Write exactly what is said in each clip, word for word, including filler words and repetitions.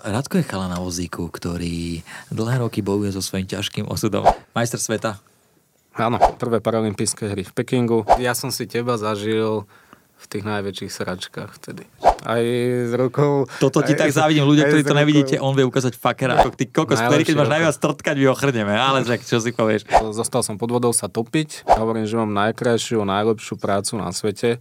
Radko je chalan na vozíku, ktorý dlhé roky bojuje so svojím ťažkým osudom. Majster sveta. Áno, prvé paralympijské hry v Pekingu. Ja som si teba zažil v tých najväčších sračkách vtedy. Aj s rukou... Toto ti aj, tak závidím, ľudia, ktorí to rukou. nevidíte, on vie ukázať fakera. Ako ty kokos, ktorý keď máš najviac trtkať, my ochrneme. Ale tak, čo si povieš? Zostal som pod vodou sa topiť. Hovorím, že mám najkrajšiu, najlepšiu prácu na svete.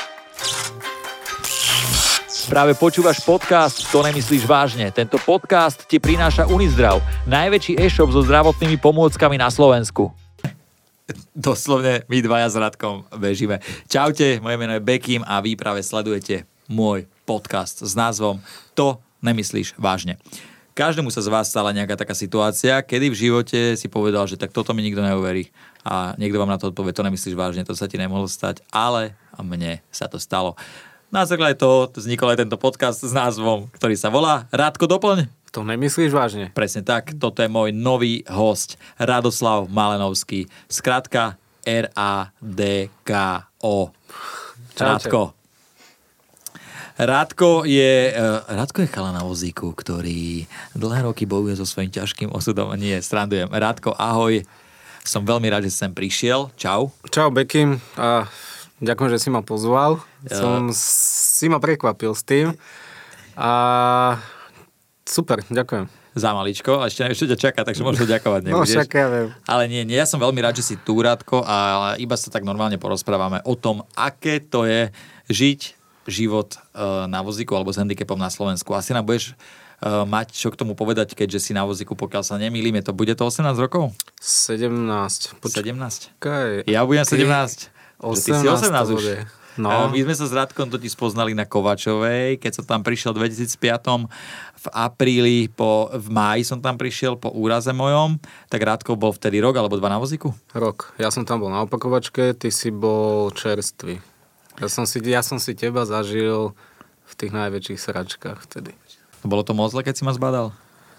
Práve počúvaš podcast To nemyslíš vážne. Tento podcast ti prináša Unizdrav, najväčší e-shop so zdravotnými pomôckami na Slovensku. Doslovne my dvaja s Radkom bežíme. Čaute, moje meno je Bekim a vy práve sledujete môj podcast s názvom To nemyslíš vážne. Každému sa z vás stala nejaká taká situácia, kedy v živote si povedal, že tak toto mi nikto neuverí a niekto vám na to odpovie, to nemyslíš vážne, to sa ti nemohlo stať, ale mne sa to stalo. Na základe toho vznikol aj tento podcast s názvom, ktorý sa volá Radko, doplň. To nemyslíš vážne? Presne tak, toto je môj nový host, Radoslav Malenovský. Skrátka er á dé ká ó. Radko. Radko je, uh, Radko je chalan na vozíku, ktorý dlhé roky bojuje so svojím ťažkým osudom. Nie, srandujem. Radko, ahoj. Som veľmi rád, že sem prišiel. Čau. Čau, Bekim. A ďakujem, že si ma pozval. Ja. Som si ma prekvapil s tým. A super, ďakujem. Za maličko, a ešte, ešte ťa čaká, takže možno ďakovať nebudeš. No však ja viem. Ale nie, nie, ja som veľmi rád, že si tu, Radko, a iba sa tak normálne porozprávame o tom, aké to je žiť život uh, na vozíku alebo s handicapom na Slovensku. Asi nám budeš uh, mať čo k tomu povedať, keďže si na vozíku, pokiaľ sa nemýlim, je to, bude to osemnásť rokov? sedemnásť. Poč- sedemnásť? Kaj, Ja budem sedemnásť. osemnásť, Ty si osemnásť už. bude. No. My sme sa s Radkom totiž spoznali na Kovačovej, keď som tam prišiel v dvetisícpäť v apríli, po, v máji som tam prišiel po úraze mojom, tak Radko bol vtedy rok alebo dva na vozíku? Rok. Ja som tam bol na opakovačke, ty si bol čerstvý. Ja som si, ja som si teba zažil v tých najväčších sračkách vtedy. Bolo to moc zle, keď si ma zbadal?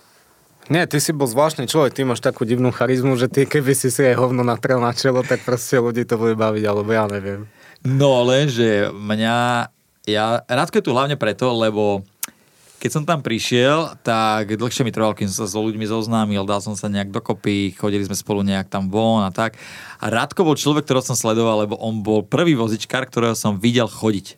Nie, ty si bol zvláštny človek, ty máš takú divnú charizmu, že ty keby si si aj hovno natrel na čelo, tak proste ľudí to bude baviť, alebo ja neviem. No lenže mňa, ja, Radko je tu hlavne preto, lebo keď som tam prišiel, tak dlhšie mi trvalo, kým som sa s ľuďmi zoznámil, dal som sa nejak dokopy, chodili sme spolu nejak tam von a tak. A Radko bol človek, ktorého som sledoval, lebo on bol prvý vozičkár, ktorého som videl chodiť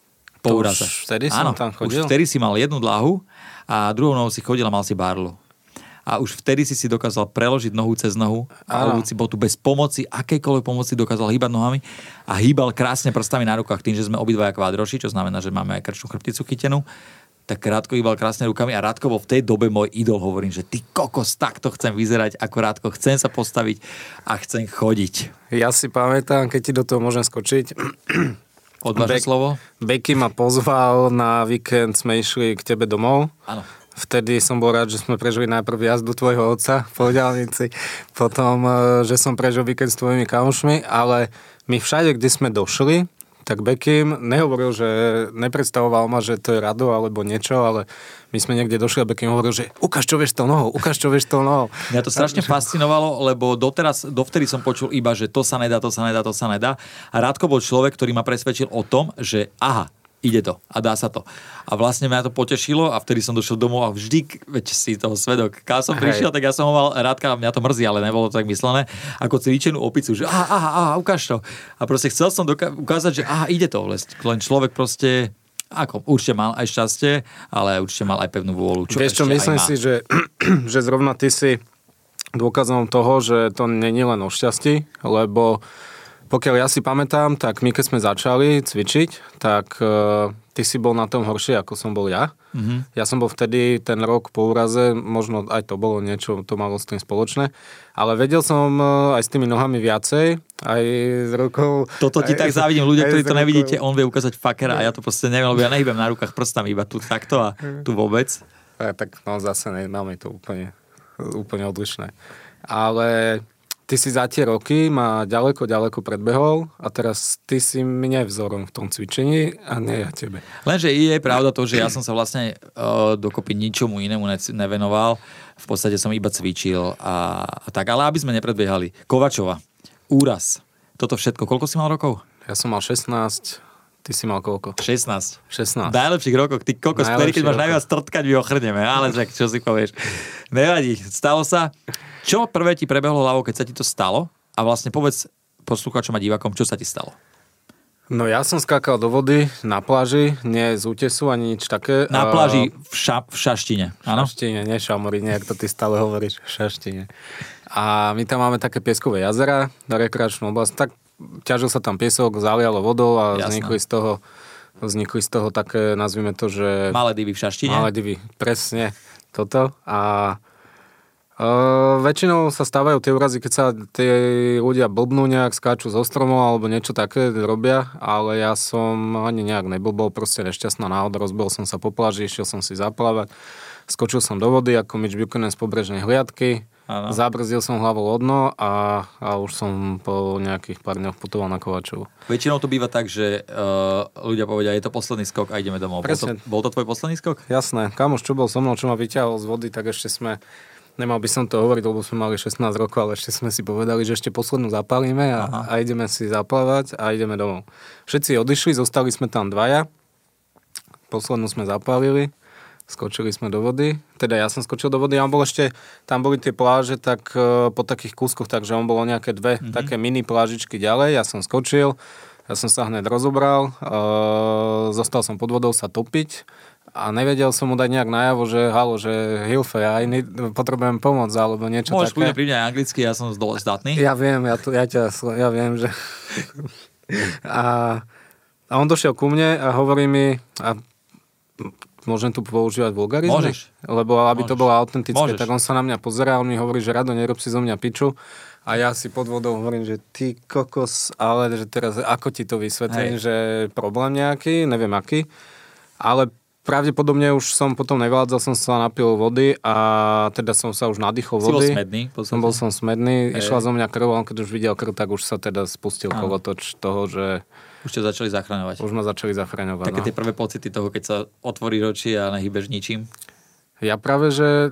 po úraze. Už vtedy som tam chodil? Už vtedy si mal jednu dlahu a druhou nohou si chodil a mal si barlu. A už vtedy si si dokázal preložiť nohu cez nohu a ovúci botu bez pomoci, akejkoľvek pomoci dokázal hýbať nohami a hýbal krásne prstami na rukách tým, že sme obidvaja kvádroši, čo znamená, že máme aj krčnú chrbticu chytenú. Tak Radko hýbal krásne rukami a Radko bol v tej dobe môj idol. Hovorím, že ty kokos, takto chcem vyzerať ako Radko, chcem sa postaviť a chcem chodiť. Ja si pamätám, keď ti do toho môžem skočiť. Odvážne Be- slovo? Beky ma pozval na víkend, sme išli k tebe domov. Áno. Vtedy som bol rád, že sme prežili najprv jazdu tvojho otca po diaľnici, potom, že som prežil víkend s tvojimi kamošmi, ale my všade, kde sme došli, tak Bekim nehovoril, že nepredstavoval ma, že to je Rado alebo niečo, ale my sme niekde došli a Bekim hovoril, že ukáž, čo vieš tou nohou, ukáž, čo vieš tou nohou. Mňa to strašne fascinovalo, lebo doteraz, dovtedy som počul iba, že to sa nedá, to sa nedá, to sa nedá. A Radko bol človek, ktorý ma presvedčil o tom, že aha, ide to a dá sa to. A vlastne mňa to potešilo a vtedy som došiel domov a vždy, veď si toho svedok, keď som prišiel, tak ja som ho mal Rádka, mňa to mrzí, ale nebolo to tak myslené, ako cvičenú opicu, že aha, aha, aha, ukáž to. A proste chcel som doka- ukázať, že aha, ide to. Len človek proste, ako, určite mal aj šťastie, ale určite mal aj pevnú vôľu. Čo Vieš čo, myslím si, že, že zrovna ty si dôkazom toho, že to nie je len o šťastí, lebo pokiaľ ja si pamätám, tak my keď sme začali cvičiť, tak uh, ty si bol na tom horšie, ako som bol ja. Mm-hmm. Ja som bol vtedy ten rok po úraze, možno aj to bolo niečo, to malo s tým spoločné, ale vedel som uh, aj s tými nohami viacej, aj s rukou. Toto ti aj, tak závidím, ľudia, ktorí to rukou. Nevidíte, on vie ukázať fakera a ja to proste neviem, lebo ja nehybem na rukách prstami, iba tu takto a tu vôbec. A, tak no zase ne, máme to úplne, úplne odlišné. Ale ty si za tie roky ma ďaleko, ďaleko predbehol a teraz ty si mne vzorom v tom cvičení a nie ja tebe. Lenže je pravda to, že ja som sa vlastne uh, dokopy ničomu inému ne- nevenoval. V podstate som iba cvičil a, a tak. Ale aby sme nepredbiehali. Kovačova, úraz, toto všetko. Koľko si mal rokov? Ja som mal šestnásť, Ty si mal koľko? šestnásť. šestnásť. V najlepších rokoch. Ty kokos, vtedy, keď máš najviac trtkať, my ochrneme. Ale že, čo si povieš. Nevadí, stalo sa. Čo prvé ti prebehlo hlavou, keď sa ti to stalo? A vlastne povedz poslucháčom a divákom, čo sa ti stalo. No ja som skákal do vody na pláži, nie z útesu ani nič také. Na pláži v, ša, v Šaštine, áno? V Šaštine, nie Šamorine, jak to ty stále hovoríš, v Šaštine. A my tam máme také pieskové jazera, rekreačnú oblasť, tak ťažil sa tam piesok, zalialo vodou a Jasné. vznikli z toho vznikli z toho také, nazvime to, že... Maledivy v Šaštine? Maledivy, presne toto. A Uh, väčšinou sa stávajú tie úrazy, keď sa tí ľudia blbnú nejak, skáču zo stromov alebo niečo také robia, ale ja som ani nejak neblbol, proste nešťastná náhoda, rozbil som sa po pláži, išiel som si zaplávať, skočil som do vody ako Mitch Buchanan z pobrežnej hliadky, ano. Zabrzdil som hlavou o dno a, a už som po nejakých pár dňoch putoval na Kovačovu. Väčšinou to býva tak, že uh, ľudia povedia, je to posledný skok a ideme domov. Bol to, bol to tvoj posledný skok? Jasné, kamoš, čo bol so mnou, čo ma vyťahol z vody, tak ešte sme... Nemal by som to hovoriť, lebo sme mali šestnásť rokov, ale ešte sme si povedali, že ešte poslednú zapálime a, a ideme si zaplávať a ideme domov. Všetci odišli, zostali sme tam dvaja. Poslednú sme zapálili, skočili sme do vody. Teda ja som skočil do vody a on bol ešte, tam boli tie pláže tak po takých kúskoch, takže on bolo nejaké dve mm-hmm. také mini plážičky ďalej. Ja som skočil, ja som sa hneď rozobral, uh, zostal som pod vodou sa topiť. A nevedel som mu dať nejak najavo, že halo, že Hilfe, ja potrebujem pomoc, alebo niečo Môžeš také. Môžeš pri mňa aj anglicky, ja som zdatný. Ja viem, ja, tu, ja, ťa, ja viem, že... a, a on došiel ku mne a hovorí mi, a môžem tu používať vulgarizmy? Môžeš. Lebo aby Môžeš. to bolo autentické, Môžeš. tak on sa na mňa pozerá, on mi hovorí, že Rado, nerob si zo mňa piču. A ja si pod vodou hovorím, že ty kokos, ale že teraz ako ti to vysvetlím, že problém nejaký, neviem aký, ale pravdepodobne už som potom nevyládzal, som sa napil vody a teda som sa už nadýchol vody. Si bol smedný? Som bol som smedný, Ej. Išla zo mňa krv, on keď už videl krv, tak už sa teda spustil Áno. kolotoč toho, že... Už ťa začali zachraňovať. Už ma začali zachraňovať. Také no. tie prvé pocity toho, keď sa otvoríš oči a nehybeš ničím? Ja práve, že...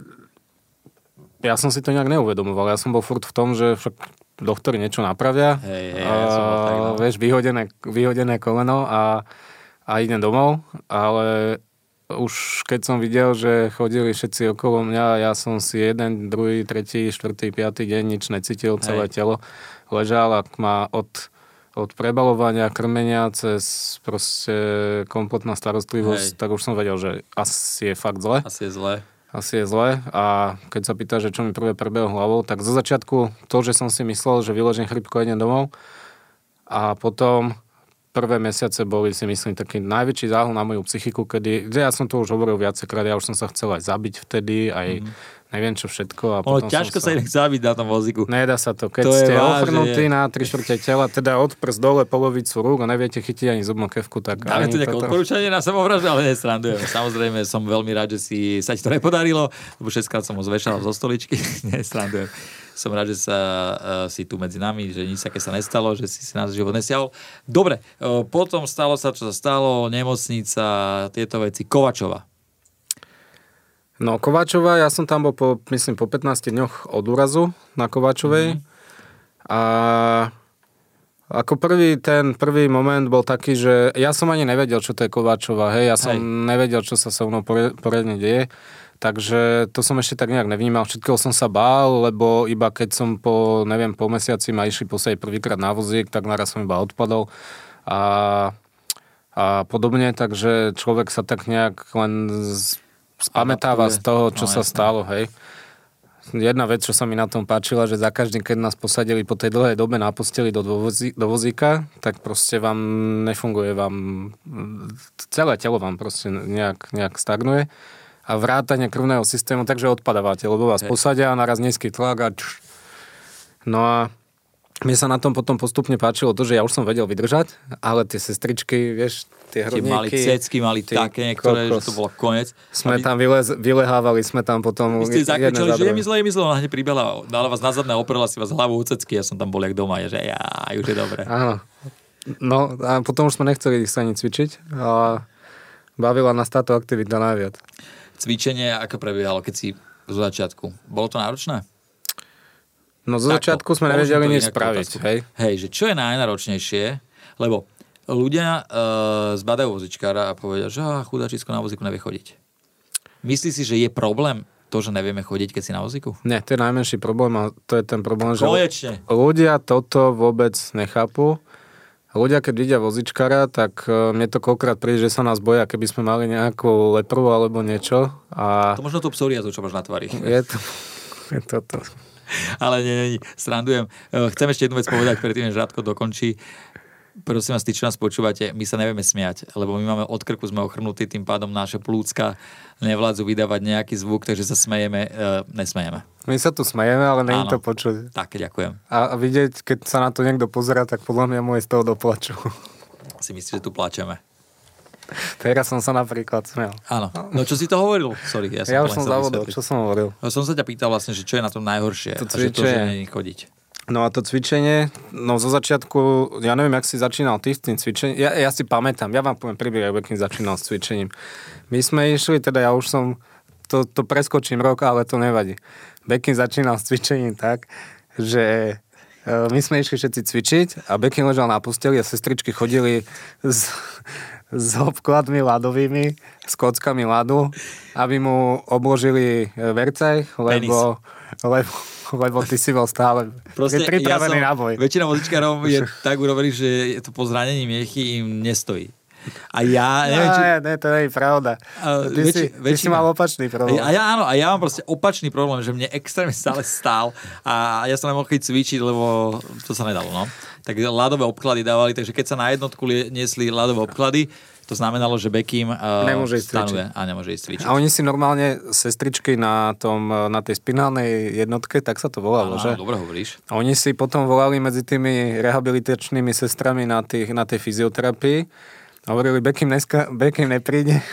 Ja som si to nejak neuvedomoval. Ja som bol furt v tom, že však doktori niečo napravia. Hej, hej, ja som bol tak, no. Vieš, vyhodené, vyhodené koleno a, a idem domov, ale... Už keď som videl, že chodili všetci okolo mňa, ja som si jeden, druhý, tretí, štvrtý, piatý deň nič necítil, celé Hej. telo ležal a ma od, od prebalovania, krmenia cez proste kompletná starostlivosť, Hej. tak už som vedel, že asi je fakt zle. Asi je zle. Asi je zle a keď sa pýta, že čo mi prvé prebehlo hlavou, tak zo začiatku to, že som si myslel, že vyložím chrypko a idem domov a potom... Prvé mesiace boli, si myslím, taký najväčší záhul na moju psychiku, kedy, ja som to už hovoril viacekrát, ja už som sa chcel aj zabiť vtedy, aj mm. neviem čo všetko. A ono potom ťažko sa sa inak zabiť na tom vozíku. Nedá sa to. Keď to ste váž, ofrnutí je. na tri štvrte tela, teda od prst dole polovicu rúk a neviete chytiť ani zubnú kevku, tak... Dáme tu nejaké toto... odporúčanie na samovraždu, ale nesrandujem. Samozrejme, som veľmi rád, že si sa ti to nepodarilo, lebo šesťkrát som ho zvešal zo stoličky. Nesrandujem. Som rád, že sa uh, si tu medzi nami, že nič také sa nestalo, že si si nás život nesiahol. Dobre, uh, potom stalo sa, čo sa stalo, nemocnica, tieto veci. Kovačova. No, Kovačova, ja som tam bol, po, myslím, po pätnástich dňoch od úrazu na Kovačovej. Mm-hmm. A ako prvý, ten prvý moment bol taký, že ja som ani nevedel, čo to je Kovačova, hej, ja som hej. nevedel, čo sa so mnou poriadne deje. Takže to som ešte tak nejak nevnímal. Všetkého som sa bál, lebo iba keď som po, neviem, po mesiaci ma išli posledný prvýkrát na vozík, tak naraz som iba odpadol a, a podobne. Takže človek sa tak nejak len spamätáva z toho, čo no, sa jasne. stalo. Hej. Jedna vec, čo sa mi na tom páčila, že za každým, keď nás posadili po tej dlhej dobe na posteli do, dovozí, do vozíka, tak proste vám nefunguje, vám celé telo vám proste nejak, nejak stagnuje. A vrátanie krvného systému, takže odpadávate, lebo vás Hej. posadia a naraz nízky tlak a čš. No a mne sa na tom potom postupne páčilo to, že ja už som vedel vydržať, ale tie sestričky, vieš, tie hrudníky... Tie mali cecky, mali také niektoré, kokos. Že to bolo koniec. Sme aby... tam vylez, vylehávali, sme tam potom... Vy ste zakričali, že je mi zle, je mi zle, ona hneď pribehla, dala vás na zadné, oprela si vás hlavu u cecky, ja som tam bol jak doma, že ja, už je dobre. Áno. No a potom už sme nechceli sa ani cvičiť a bavila nás táto aktivita najviac. Cvičenie, ako prebiehalo, keď si zo začiatku? Bolo to náročné? No zo začiatku sme nevedeli nič spraviť, hej? Hej, že čo je najnáročnejšie, lebo Ľudia uh, zbadajú vozičkára a povedia, že ah, chudáčisko na vozíku nevie chodiť. Myslíš si, že je problém to, že nevieme chodiť, keď si na vozíku? Nie, to je najmenší problém a to je ten problém, Konečne. že ľudia toto vôbec nechápu. Ľudia, keď vidia vozičkára, tak mne to koľkrát príde, že sa nás boja, keby sme mali nejakú lepru alebo niečo. A to možno tú psoriazu, čo máš na tvári. Je to... Je to, to. Ale nie, nie, nie, srandujem. Chcem ešte jednu vec povedať, predtým, než Radko dokončí. Prosím vás, tí, čo nás počúvate, my sa nevieme smiať, lebo my máme od krku, sme ochrnutí, tým pádom naše plúcka nevládzu vydávať nejaký zvuk, takže sa smejeme, e, nesmejeme. My sa tu smejeme, ale nie to počuť. Tak, ďakujem. A, a vidieť, keď sa na to niekto pozerá, tak podľa mňa mu je z toho doplaču. Si myslíš, že tu plačeme? Teraz som sa napríklad smial. Áno. No čo si to hovoril? Sorry, ja som Ja už som zavodol, čo som hovoril. No, som sa ťa pýtal vlastne, že čo je na tom najhoršie. To a že to, že nie chodiť. No a to cvičenie, no zo začiatku, ja neviem, jak si začínal ty s tým cvičením, ja, ja si pamätám, ja vám poviem príbeh, ako Bekim začínal s cvičením. My sme išli, teda ja už som, to, to preskočím rok, ale to nevadí. Bekim začínal s cvičením tak, že my sme išli všetci cvičiť a Bekim ležal na posteli a sestričky chodili s, s obkladmi ľadovými, s kockami ľadu, aby mu obložili vercaj, lebo, lebo, lebo ty si bol stále proste, pripravený ja na boj. Väčšina vozičkárov je tak urobený, že je to po zranení miechy im nestojí. A ja... Neviem, no, či... ne, to nie je pravda. Uh, ty, väč, si, ty väčšina... si mal opačný problém. A ja áno, a ja mám proste opačný problém, že mne extrémne stále stál a ja som nemohol chyť cvičiť, lebo to sa nedalo, no. Tak ľadové obklady dávali, takže keď sa na jednotku niesli ľadové obklady, to znamenalo, že Bekim uh, nemôže ísť stanuje a nemôže ísť cvičiť. A oni si normálne sestričky na, tom, na tej spinálnej jednotke, tak sa to volalo, áno, že? Dobre hovoríš. A oni si potom volali medzi tými rehabilitačnými sestrami na, tých, na tej fyzioterapii. Hovorili, Bekim, dneska, Bekim nepríde,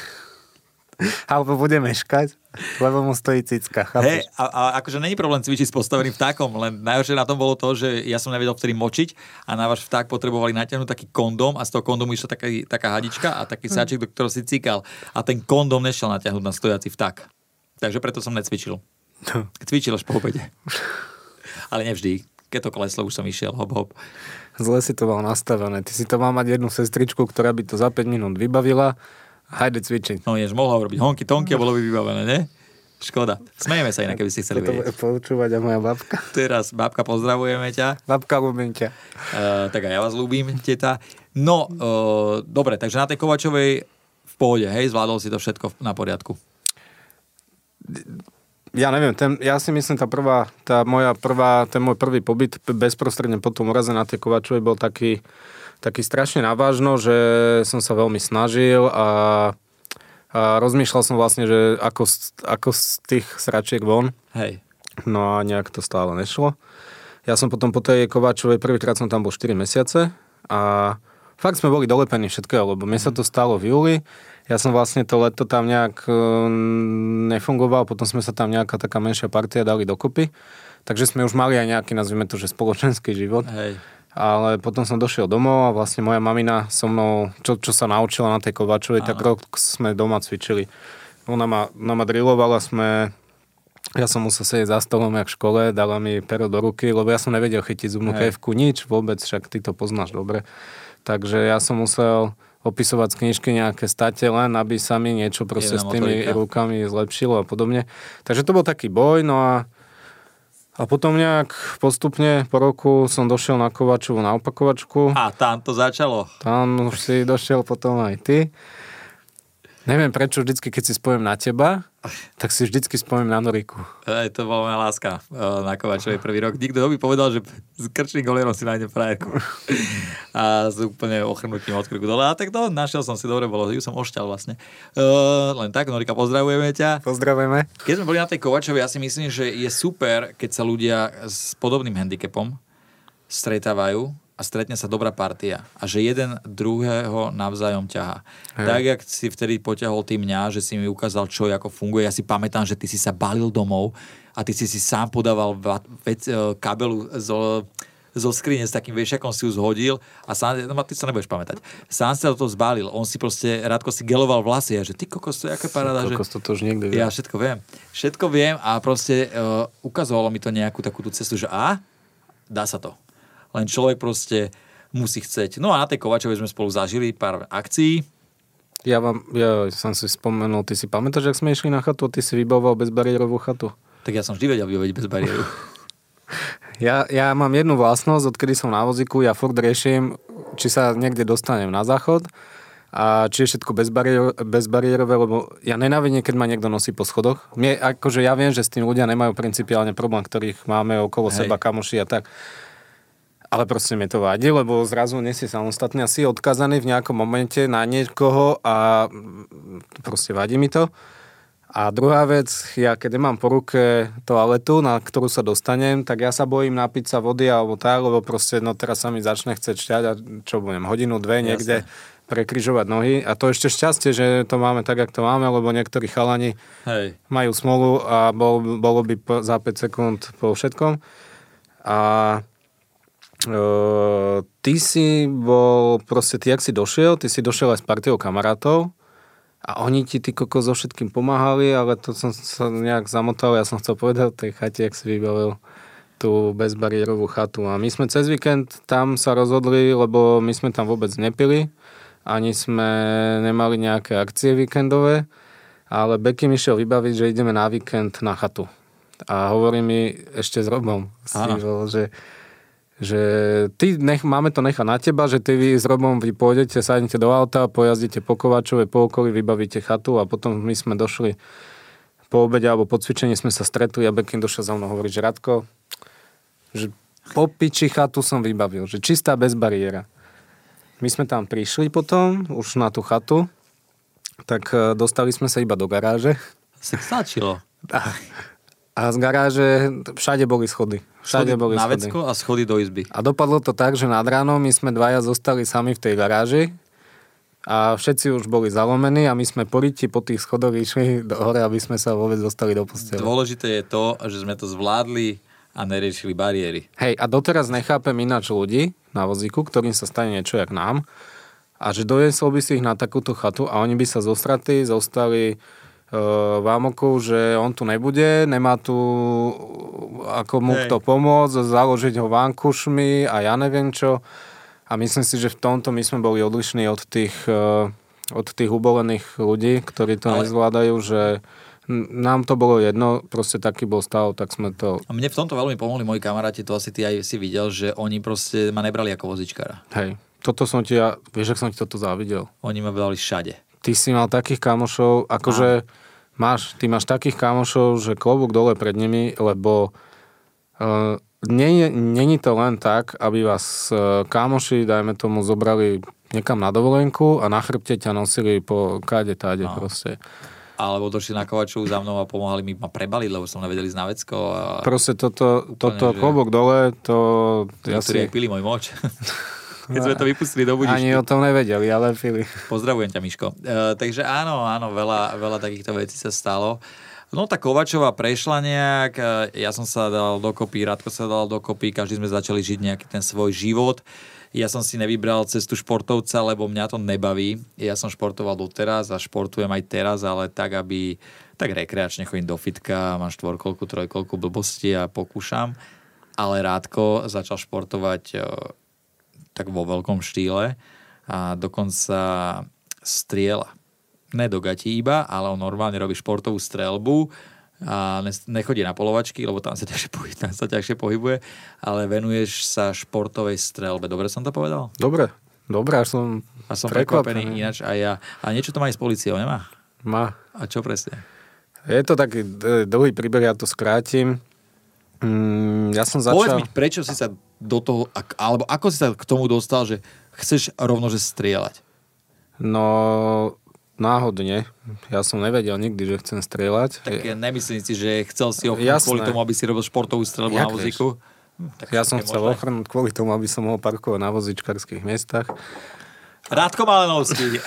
alebo bude meškať, lebo mu stojí cicka. Hej, a, a akože není problém cvičiť s postaveným vtákom, len najhoršie na tom bolo to, že ja som nevedel vtedy močiť a na váš vták potrebovali natiahnuť taký kondóm a z toho kondomu išla taká, taká hadička a taký sáček, do ktorého si cikal. A ten kondóm nešiel natiahnuť na stojací vták. Takže preto som necvičil. Cvičil až po obede. Ale nevždy. Keď to kleslo, už som išiel, hop, hop. Zle si to mal nastavené. Ty si to mal mať jednu sestričku, ktorá by to za päť minút vybavila a hajde cvičiť. No než mohla urobiť honky, tonky a bolo by vybavené, ne? Škoda. Smejeme sa inak, keby ste chceli vedieť. To počúvať a moja babka. Teraz, babka, pozdravujeme ťa. Babka, ľúbim ťa. Uh, tak aj ja vás ľúbim, teta. No, uh, dobre, takže na tej Kovačovej v pohode, hej? Zvládol si to všetko na poriadku. Ja neviem, ten, ja si myslím, tá prvá, tá moja prvá, ten môj prvý pobyt bezprostredne po tom uraze na tej Kovačovej bol taký, taký strašne navážno, že som sa veľmi snažil a, a rozmýšľal som vlastne, že ako, ako z tých sračiek von. Hej. No a nejak to stále nešlo. Ja som potom po tej Kovačovej, prvýkrát som tam bol štyri mesiace a fakt sme boli dolepení všetkého, lebo mne sa to stalo v júli. Ja som vlastne to leto tam nejak nefungoval, potom sme sa tam nejaká taká menšia partia dali dokopy, takže sme už mali aj nejaký, nazvime to, že spoločenský život. Hej. Ale potom som došiel domov a vlastne moja mamina so mnou, čo, čo sa naučila na tej Kovačovej, tak rok sme doma cvičili. Ona ma, ona ma drillovala, sme, ja som musel sedieť za stolom jak v škole, dala mi pero do ruky, lebo ja som nevedel chytiť zubnú kefku, nič vôbec, však ty to poznáš dobre. Takže ja som musel opisovať z knižky nejaké state, len aby sa mi niečo proste s tými motorika. Rukami zlepšilo a podobne. Takže to bol taký boj, no a, a potom nejak postupne po roku som došiel na Kovačovu na opakovačku. A tam to začalo. Tam už si došiel potom aj ty. Neviem prečo vždycky, keď si spojím na teba, tak si vždycky spojím na Noriku. Ej, to bola moja láska na Kovačovej prvý rok. Nikto by povedal, že s krčným golierom si nájdem frajerku. A s úplne ochrnutím od krku dole. A tak to našiel som si, dobre bolo, ju som ošťal vlastne. Uh, len tak, Norika, pozdravujeme ťa. Pozdravujeme. Keď sme boli na tej Kovačovej, ja si myslím, že je super, keď sa ľudia s podobným handicapom stretávajú a stretne sa dobrá partia a že jeden druhého navzájom ťahá. Hej. Tak, jak si vtedy poťahol ty mňa, že si mi ukázal, čo ako funguje. Ja si pamätám, že ty si sa balil domov a ty si si sám podával vec, kabelu zo, zo skrine s takým viešakom si ju zhodil a sám, no, ty sa nebudeš pamätať. Sám sa to zbalil. On si proste, Radko si geloval vlasy a že ty kokos, to je aká paráda. Kokos, že... to už niekde Ja všetko viem. Všetko viem a proste uh, ukazovalo mi to nejakú takú tú cestu, že a, dá sa to. Len človek proste musí chceť. No a na tej Kovačovej sme spolu zažili pár akcií. Ja vám, ja som si spomenul, ty si pamätáš, ak sme išli na chatu, ty si vybavoval bezbariérovú chatu? Tak ja som vždy vedel vybaviť bez bariéru. Ja, ja mám jednu vlastnosť, odkedy som na vozíku, ja furt riešim, či sa niekde dostanem na záchod a či je všetko bezbariér, bezbariérové, lebo ja nenávidím, keď ma niekto nosí po schodoch. Mne, akože ja viem, že s tým ľudia nemajú principiálne problém, ktorých máme okolo Hej. seba, kamoši a tak. Ale proste mi to vadí, lebo zrazu nie si samostatný a si odkazaný v nejakom momente na niekoho a proste vadí mi to. A druhá vec, ja keď mám po ruke toaletu, na ktorú sa dostanem, tak ja sa bojím napiť sa vody alebo tak, lebo proste no teraz sa mi začne chceť šťať a čo budem, hodinu, dve niekde Jasne. Prekrižovať nohy. A to ešte šťastie, že to máme tak, jak to máme, lebo niektorí chalani Hej. majú smolu a bol, bolo by po, za päť sekúnd po všetkom. A e, ty si bol, proste ty, jak si došiel, ty si došiel aj s partiou kamarátov a oni ti ty koko so všetkým pomáhali, ale to som sa nejak zamotal, ja som chcel povedať o tej chate, jak si vybavil tú bezbariérovú chatu. A my sme cez víkend tam sa rozhodli, lebo my sme tam vôbec nepili, ani sme nemali nejaké akcie víkendové, ale Beky mi šiel vybaviť, že ideme na víkend na chatu. A hovorí mi ešte s Robom, Steve, že, že ty nech, máme to nechať na teba, že ty vy s Robom vy pôjdete, sadnete do auta, pojazdíte po Kovačovej, po okolí, vybavíte chatu a potom my sme došli po obede alebo po cvičení sme sa stretli a Beky došiel za mnou hovoriť, že Radko, že po piči chatu som vybavil, že čistá bez bariéra. My sme tam prišli potom, už na tú chatu, tak dostali sme sa iba do garáže. Sa stačilo. A, a z garáže všade boli schody. Všade schody boli na schody. vecko a schody do izby. A dopadlo to tak, že nad ránom my sme dvaja zostali sami v tej garáži a všetci už boli zalomení a my sme po riti po tých schodoch išli do hore, aby sme sa vôbec dostali do postele. Dôležité je to, že sme to zvládli a neriešili bariéry. Hej, a doteraz nechápem ináč ľudí na vozíku, ktorým sa stane niečo jak nám a že dojesol by si ich na takúto chatu a oni by sa zostratí, zostali e, v amoku, že on tu nebude, nemá tu ako mu Hej. kto pomôcť, založiť ho vankušmi a ja neviem čo. A myslím si, že v tomto my sme boli odlišní od tých, e, od tých ubolených ľudí, ktorí to Ale... nezvládajú, že nám to bolo jedno, proste taký bol stav, tak sme to... A mne v tomto veľmi pomohli moji kamaráti, to asi ty aj si videl, že oni proste ma nebrali ako vozičkára. Hej, toto som ti, ja, vieš, ak som ti toto závidel. Oni ma brali všade. Ty si mal takých kamošov, akože máš, ty máš takých kamošov, že klobúk dole pred nimi, lebo uh, není to len tak, aby vás uh, kamoši, dajme tomu, zobrali niekam na dovolenku a na chrbte ťa nosili po káde táde no. proste. Alebo došli na Kovačovu za mnou a pomáhali mi ma prebaliť, lebo som nevedeli z návecko. A... Proste toto, toto že... klobok dole, to... Niektorí aj pili môj moč. Keď sme to vypustili do budičky. Ani o tom nevedeli, ale pili. Pozdravujem ťa, Miško. E, takže áno, áno, veľa, veľa takýchto vecí sa stalo. No tá Kovačová prešla nejak, ja som sa dal dokopy, Radko sa dal dokopy, každý sme začali žiť nejaký ten svoj život. Ja som si nevybral cestu športovca, lebo mňa to nebaví. Ja som športoval doteraz a športujem aj teraz, ale tak, aby tak rekreačne chodím do fitka, mám štvorkolku, trojkolku blbosti a pokúšam. Ale Rádko začal športovať tak vo veľkom štýle a dokonca strieľa. Ne do gatí iba, ale on normálne robí športovú streľbu a nechodí na polovačky, lebo tam sa ťažšie pohybuje, tam sa ťažšie pohybuje, ale venuješ sa športovej streľbe. Dobre som to povedal? Dobre, dobre, až som A som prekvapený, prekvapený ináč aj ja. A niečo to má aj s políciou, nemá? Má. A čo presne? Je to taký dlhý príbeh, ja to skrátim. Mm, ja som začal... Povedz mi, prečo si sa do toho, alebo ako si sa k tomu dostal, že chceš rovno, že strieľať? No... Náhodne. Ja som nevedel nikdy, že chcem strieľať. Tak ja nemyslím si, že chcel si ochrnúť kvôli tomu, aby si robil športovú streľbu na vozíku. Hm, ja som chcel ochrnúť kvôli tomu, aby som mohol parkovať na vozičkarských miestach. Rádko Malenovský.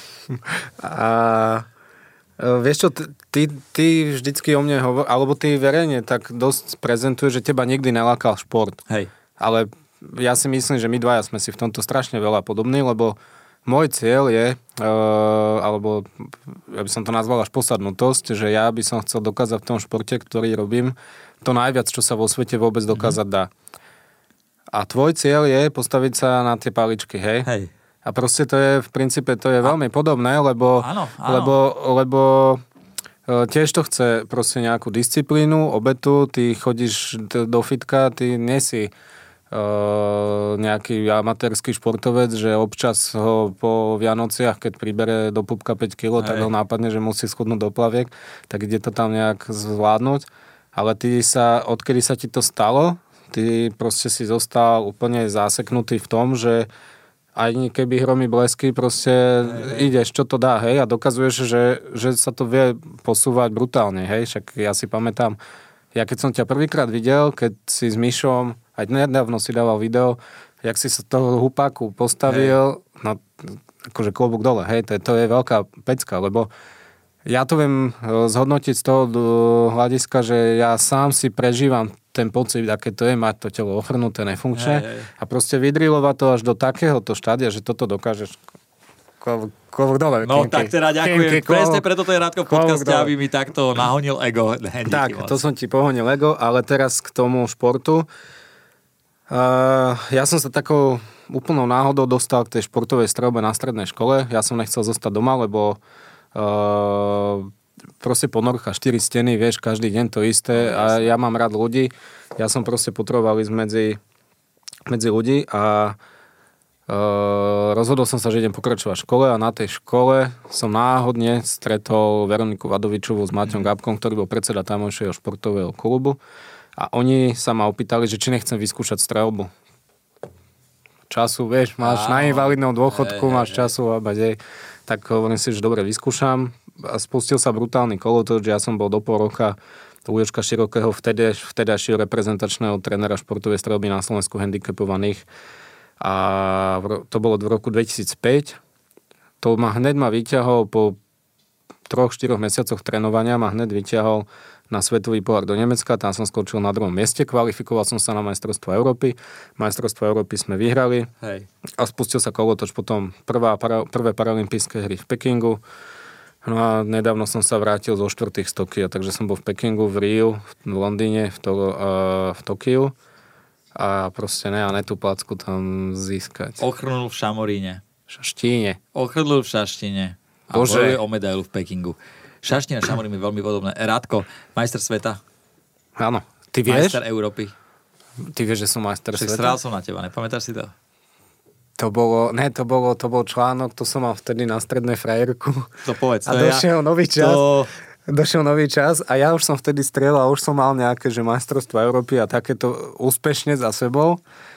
A vieš čo, ty, ty vždycky o mne hovor, alebo ty verejne tak dosť prezentuješ, že teba nikdy nelákal šport. Hej. Ale ja si myslím, že my dvaja sme si v tomto strašne veľa podobní, lebo môj cieľ je, uh, alebo ja by som to nazval až posadnutosť, že ja by som chcel dokázať v tom športe, ktorý robím, to najviac, čo sa vo svete vôbec dokázať dá. A tvoj cieľ je postaviť sa na tie paličky, hej? Hej. A proste to je, v princípe, to je veľmi podobné, lebo, áno, áno. lebo, lebo tiež to chce proste nejakú disciplínu, obetu, ty chodíš do fitka, ty nie si Uh, nejaký amatérsky športovec, že občas ho po Vianociach, keď pribere do pupka päť kilogramov, tak ho nápadne, že musí schudnúť do plaviek, tak ide to tam nejak zvládnuť. Ale ty sa, odkedy sa ti to stalo, ty proste si zostal úplne záseknutý v tom, že aj keby hromy blesky, proste hej, ideš, čo to dá, hej, a dokazuješ, že, že sa to vie posúvať brutálne, hej, však ja si pamätám, ja keď som ťa prvýkrát videl, keď si s Mišom, aj nedávno si dával video, jak si sa toho hupáku postavil, hej. No akože klobúk dole, hej, to je, to je veľká pecka, lebo ja to viem zhodnotiť z toho hľadiska, že ja sám si prežívam ten pocit, aké to je mať to telo ochrnuté, nefunkčné hej, hej. A proste vydrilovať to až do takéhoto štádia, že toto dokážeš klobúk dole. No kinky. Tak teda ďakujem. Kinky, presne preto to je Radko v podcaste, aby mi takto nahonil ego. Ne, tak, to som ti pohonil ego, ale teraz k tomu športu. Uh, ja som sa takou úplnou náhodou dostal k tej športovej streľbe na strednej škole. Ja som nechcel zostať doma, lebo uh, proste ponorka, štyri steny, vieš, každý deň to isté a ja mám rád ľudí. Ja som proste potreboval ísť medzi, medzi ľudí a uh, rozhodol som sa, že idem pokračovať v škole a na tej škole som náhodne stretol Veroniku Vadovičovú s Maťom Gabkom, ktorý bol predseda tamojšieho športového klubu. A oni sa ma opýtali, že či nechcem vyskúšať streľbu. Času, vieš, máš na invalidnom dôchodku, hej, máš hej, času a bade. Tak hovorím si, že dobre, vyskúšam. A spustil sa brutálny kolotoč, že ja som bol do pol roka u Jožka Širokého, vtedy, vtedajšieho reprezentačného trénera športovej streľby na Slovensku handicapovaných. A to bolo v roku dvetisícpäť. To ma hneď ma vyťahol po troch, štyroch mesiacoch trénovania, ma hneď vyťahol na svetový pohár do Nemecka, tam som skončil na druhom mieste, kvalifikoval som sa na majstrovstvo Európy, majstrovstvo Európy sme vyhrali. Hej. A spustil sa kolotoč potom prvá, para, prvé paralympijské hry v Pekingu. No a nedávno som sa vrátil zo štvrtých z Tokia, takže som bol v Pekingu, v Riu, v Londýne, v, to, uh, v Tokiu a proste ne, a ne tú placku tam získať. Ochrnul v Šamoríne. Šaštíne. Ochrnul v Šaštine. A bojuje o medailu v Pekingu. Šaština, Šamorín je veľmi podobné. Radko, majster sveta. Áno. Ty vieš? Majster Európy. Ty vieš, že som majster Však sveta? Však strál som na teba, nepamätáš si to? To bolo, ne, to bolo, to bol článok, to som mal vtedy na strednej frajerku. To povedz. A došiel ja, nový čas. To... Došiel nový čas a ja už som vtedy strieľal, už som mal nejaké, že majstrovstvo Európy a takéto úspešne za sebou.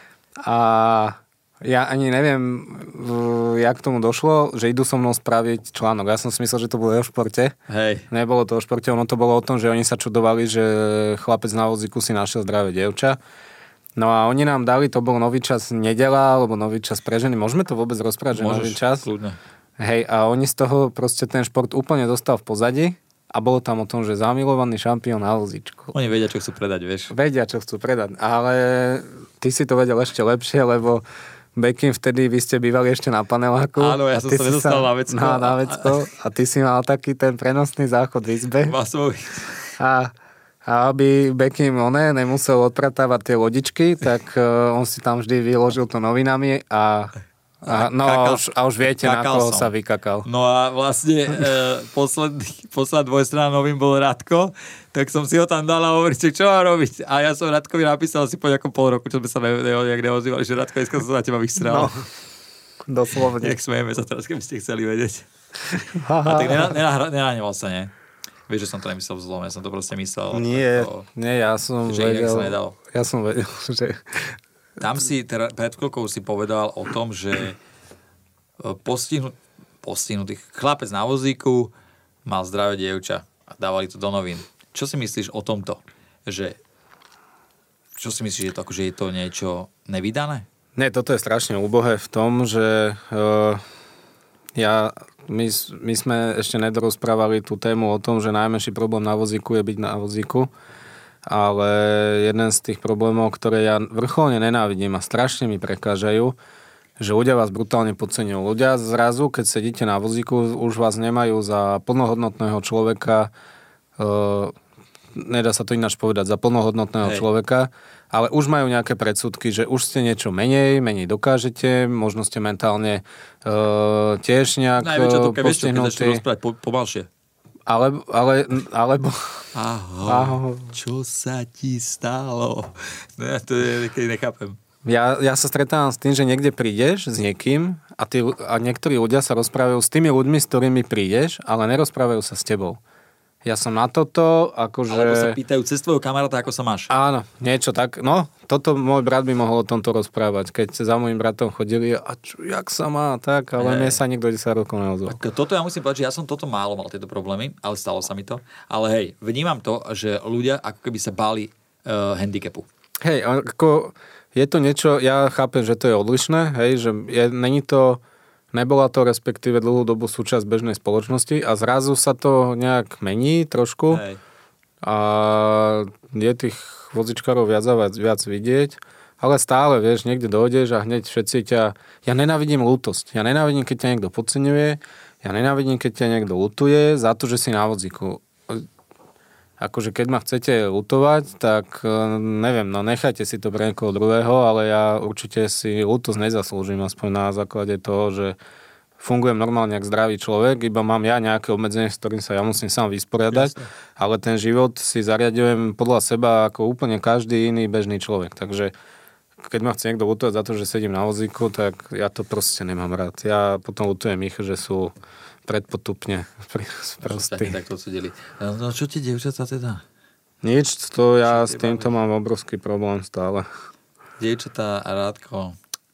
A ja ani neviem, jak k tomu došlo, že idú so mnou spraviť článok. Ja som si myslel, že to bolo o športe. Hej. Nebolo to o športe, ono to bolo o tom, že oni sa čudovali, že chlapec na vozíku si našiel zdravé dievča. No a oni nám dali, to bol nový čas nedela, alebo nový čas pre ženy. Môžeme to vôbec rozprávať, že Môžeš, nový čas? Kľudne. Hej, a oni z toho proste ten šport úplne dostal v pozadí a bolo tam o tom, že zamilovaný šampión na vozíčku. Oni vedia, čo chcú predať, vieš. Vedia, čo chcú predať, ale ty si to vedel ešte lepšie, lebo Bekim, vtedy vy ste bývali ešte na paneláku. Áno, ja som sa nedostal na vecko. Na, na vecko a ty si mal taký ten prenosný záchod v izbe. A, a aby Bekim oné nemusel odpratávať tie lodičky, tak uh, on si tam vždy vyložil to novinami a, a, no, a, už, a už viete, na koho som. sa vykakal. No a vlastne e, posledný, posledná dvojstrana novým bol Radko, tak som si ho tam dal a hovoril, čo mám robiť. A ja som Radkovi napísal asi po nejakom pol roku, čo sme sa ne, ne, nejak neozývali, že Radko, dneska som sa na teba vystrel. No, doslovne. Nech smejeme sa teraz, keby ste chceli vedieť. A tak nenahneval sa, nie? Vieš, že som to nemyslel v zlom, ja som to proste myslel. Nie, to, nie, ja som že vedel. Sa nedalo. Ja som vedel, že... Tam si, teda, pred chvíľkou si povedal o tom, že postihnut, postihnutý chlapec na vozíku mal zdravé dievča a dávali to do novín. Čo si myslíš o tomto? Že, čo si myslíš, že je to, že je to niečo nevydané? Nie, toto je strašne úbohé v tom, že uh, ja, my, my sme ešte nedorozprávali tú tému o tom, že najmenší problém na vozíku je byť na vozíku, ale jeden z tých problémov, ktoré ja vrcholne nenávidím a strašne mi prekážajú, že ľudia vás brutálne podceňujú. Ľudia zrazu, keď sedíte na vozíku, už vás nemajú za plnohodnotného človeka, uh, nedá sa to ináč povedať, za plnohodnotného Hej. človeka, ale už majú nejaké predsudky, že už ste niečo menej, menej dokážete, možno ste mentálne uh, tiež nejak postihnutí. Najväčšia to, keď začnú rozprávať po, pomalšie. Ale, ale, alebo... Ahoj, Ahoj, čo sa ti stalo? No ja to niekedy nechápem. Ja, ja sa stretávam s tým, že niekde prídeš s niekým a, tí, a niektorí ľudia sa rozprávajú s tými ľuďmi, s ktorými prídeš, ale nerozprávajú sa s tebou. Ja som na toto, akože... Alebo sa pýtajú cez tvojho kamaráta, ako sa máš. Áno, niečo tak. No, toto môj brat by mohol o tomto rozprávať. Keď za môjim bratom chodili, a čo, jak sa má, tak, ale mne sa nikto desať rokov neozval. Toto ja musím povedať, že ja som toto málo mal tieto problémy, ale stalo sa mi to. Ale hej, vnímam to, že ľudia ako keby sa báli uh, handicapu. Hej, ako... Je to niečo, ja chápem, že to je odlišné, hej, že je, není to, nebola to respektíve dlhú dobu súčasť bežnej spoločnosti a zrazu sa to nejak mení trošku hej. A je tých vozičkárov viac a viac, viac vidieť, ale stále, vieš, niekde dojdeš a hneď všetci ťa, ja nenávidím lútosť, ja nenávidím, keď ťa niekto podceňuje, ja nenávidím, keď ťa niekto lutuje za to, že si na vozíku. Akože keď ma chcete lutovať, tak neviem, no nechajte si to pre niekoho druhého, ale ja určite si lutosť nezaslúžim, aspoň na základe toho, že fungujem normálne ako zdravý človek, iba mám ja nejaké obmedzenie, s ktorým sa ja musím sám vysporiadať, Jasne. Ale ten život si zariadujem podľa seba ako úplne každý iný bežný človek. Takže keď ma chce niekto lutovať za to, že sedím na vozíku, tak ja to proste nemám rád. Ja potom lutujem ich, že sú predpotupne sprostí. Tak to odsudili. No čo ti dievčatá teda? Nič, to ja s týmto mám obrovský problém stále. Dievčatá a Rádko.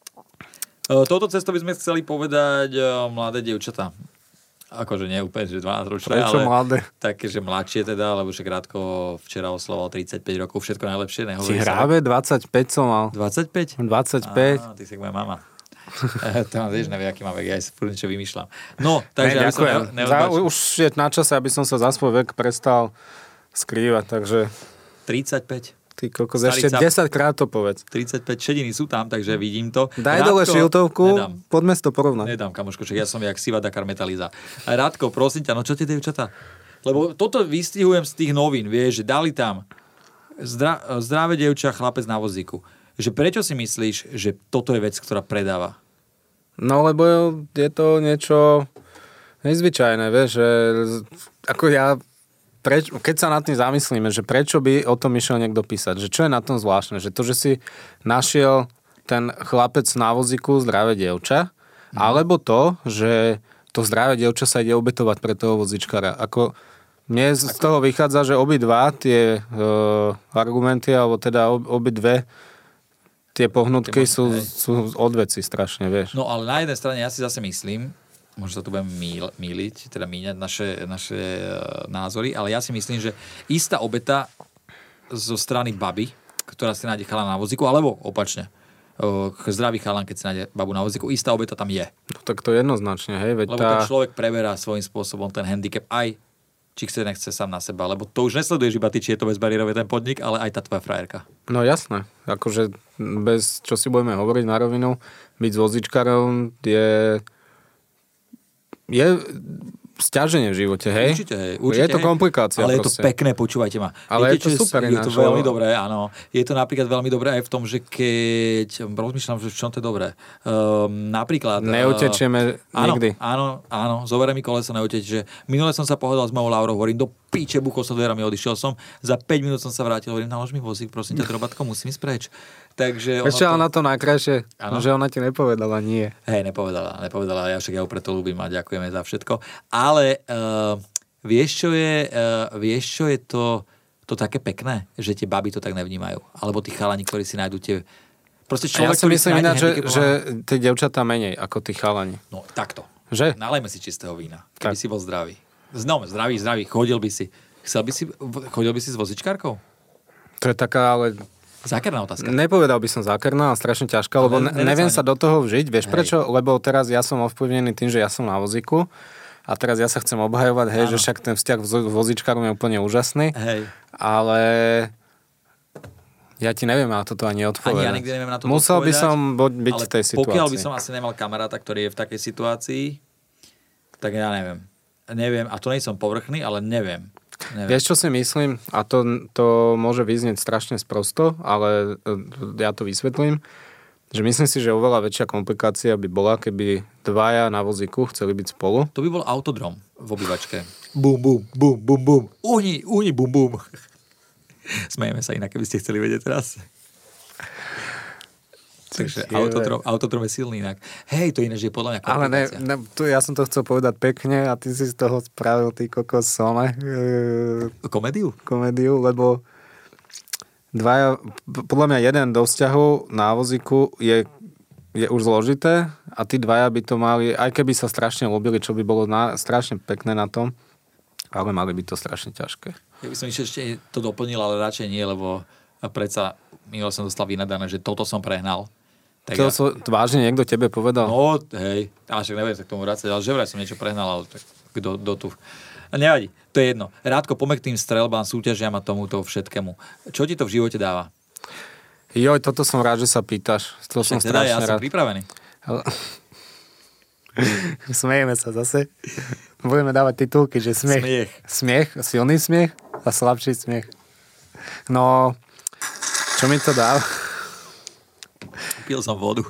Touto cestou by sme chceli povedať mladé dievčatá. Akože nie úplne, že dvanásťročné, Prečo ale mladé? také, že mladšie teda, lebo však Rádko včera oslavoval tridsaťpäť rokov, všetko najlepšie. Si hráve? dvadsaťpäť som mal. dvadsaťpäť? dvadsaťpäť. Á, ty si moja mama. To mám, vieš, neviem, aký mám vek, ja si furt niečo vymýšľam. No, takže ne, aby som ne, neodbačil. Už je na čase, aby som sa za svoj vek prestal skrývať, takže... tridsaťpäť. Ty kokos, ešte desaťkrát to povedz. tridsaťpäť šediny sú tam, takže vidím to. Daj dole šiltovku, poďme si to porovnať. Nedám, kamoško, ja som jak Siva Dakar Metalliza. Rádko, prosím ťa, no čo tie dievčatá? Lebo toto vystihujem z tých novín, vieš, že dali tam zdra, zdravé dievča, chlapec na vozíku. Že prečo si myslíš, že toto je vec, ktorá predáva? No, lebo je to niečo nezvyčajné, vieš, že ako ja, preč, keď sa nad tým zamyslíme, že prečo by o tom išiel niekto písať, že čo je na tom zvláštne, že to, že si našiel ten chlapec na vozíku zdravé dievča, mm. alebo to, že to zdravé dievča sa ide obetovať pre toho vozičkára. Ako mne z ako... toho vychádza, že obidva tie uh, argumenty, alebo teda ob, obidve tie pohnutky sú, sú odveci strašne, vieš. No ale na jednej strane ja si zase myslím, možno sa tu budem míl, míliť, teda míňať naše, naše názory, ale ja si myslím, že istá obeta zo strany baby, ktorá si nájde chalan na vozíku, alebo opačne, zdravý chalan, keď si nájde babu na vozíku, istá obeta tam je. No tak to jednoznačne, hej. Veď lebo tá... ten človek preberá svojím spôsobom ten handicap aj či chce, nechce sám na seba, lebo to už nesleduješ iba ty, či je to bezbariérový ten podnik, ale aj tá tvoja frajerka. No jasné, akože bez, čo si budeme hovoriť na rovinu, byť s vozíčkarom je je sťaženie v živote, hej? Určite, hej. Určite, je to komplikácia. Ale proste. Je to pekné, počúvajte ma. Ale Viete, je to super. Je to veľmi dobré, áno. Je to napríklad veľmi dobré aj v tom, že keď... Rozmýšľam, že v čom to je dobré. Um, napríklad... Neutečieme uh, nikdy. Áno, áno, áno. Zoberie mi koleso, neuteč, že minule som sa pohľadal s mojou Laurou, hovorím, do píče, buchol som dverami, odišiel som. Za päť minút som sa vrátil, hovorím, nalož mi vozík, prosím ťa, drobatko, musím ísť preč. Takže ešte to... na to najkrajšie, ano? Že ona ti nepovedala nie. Hej, nepovedala, nepovedala, ja však ja ho preto ľúbim a ďakujeme za všetko. Ale uh, vieš, čo je, uh, vieš, čo je to, to také pekné, že tie baby to tak nevnímajú. Alebo tí chalani, ktorí si nájdú tie... Proste človek, ja si myslím ináč, že, že tie dievčatá menej ako tí chalani. No, takto. Že? Nalejme si čistého vína, keby tak. Si bol zdravý. No, zdravý, zdravý, chodil by si. Chcel by si, chodil by si s vozičkárkou? To je taká, ale... Zákerná otázka. Nepovedal by som zákerná, ale strašne ťažká, lebo ne, neviem sa do toho vžiť. Vieš hej. Prečo? Lebo teraz ja som ovplyvnený tým, že ja som na vozíku a teraz ja sa chcem obhajovať, hej, že však ten vzťah s vozičkárom je úplne úžasný. Hej. Ale ja ti neviem na toto ani odpovedať. Ani ja nikdy neviem na toto Musel odpovedať. by som byť ale v tej situácii. Pokiaľ by som asi nemal kamaráta, ktorý je v takej situácii, tak ja neviem. Neviem, a to nie som povrchný, ale neviem. Neviem. Vieš, čo si myslím? A to, to môže vyznieť strašne sprosto, ale ja to vysvetlím. Že myslím si, že oveľa väčšia komplikácia by bola, keby dvaja na vozíku chceli byť spolu. To by bol autodrom v obývačke. Bum, bum, bum, bum, bum. Uhni, uhni, bum, bum. Smejeme sa inak, keby ste chceli vedieť teraz. Takže autodrom, autodrom je silný inak. Hej, to ináč je podľa mňa komplikácia. Ale ne, ne, tu ja som to chcel povedať pekne a ty si z toho spravil ty kokos some. Komédiu? Komédiu, lebo dvaja, podľa mňa jeden do vzťahu na vozíku je, je už zložité a tí dvaja by to mali, aj keby sa strašne ľúbili, čo by bolo na, strašne pekné na tom, ale mali by to strašne ťažké. Ja by som ešte to doplnil, ale radšej nie, lebo predsa minul som dostal vynadané, že toto som prehnal. Tak to ja... so, vážne niekto tebe povedal? No, hej, ale však neviem sa k tomu vrácať, ale že vraj som niečo prehnal, ale tak kto, kto tu... A nevadí, to je jedno. Rádko, poďme k tým streľbám, súťažiam a tomuto všetkému. Čo ti to v živote dáva? Joj, toto som rád, že sa pýtaš. To som teda ja rád. som pripravený. Ale... Smejeme sa zase. Budeme dávať titulky, že smiech. Smiech. Smiech, silný smiech a slabší smiech. No, čo mi to dá? Pil som vodu.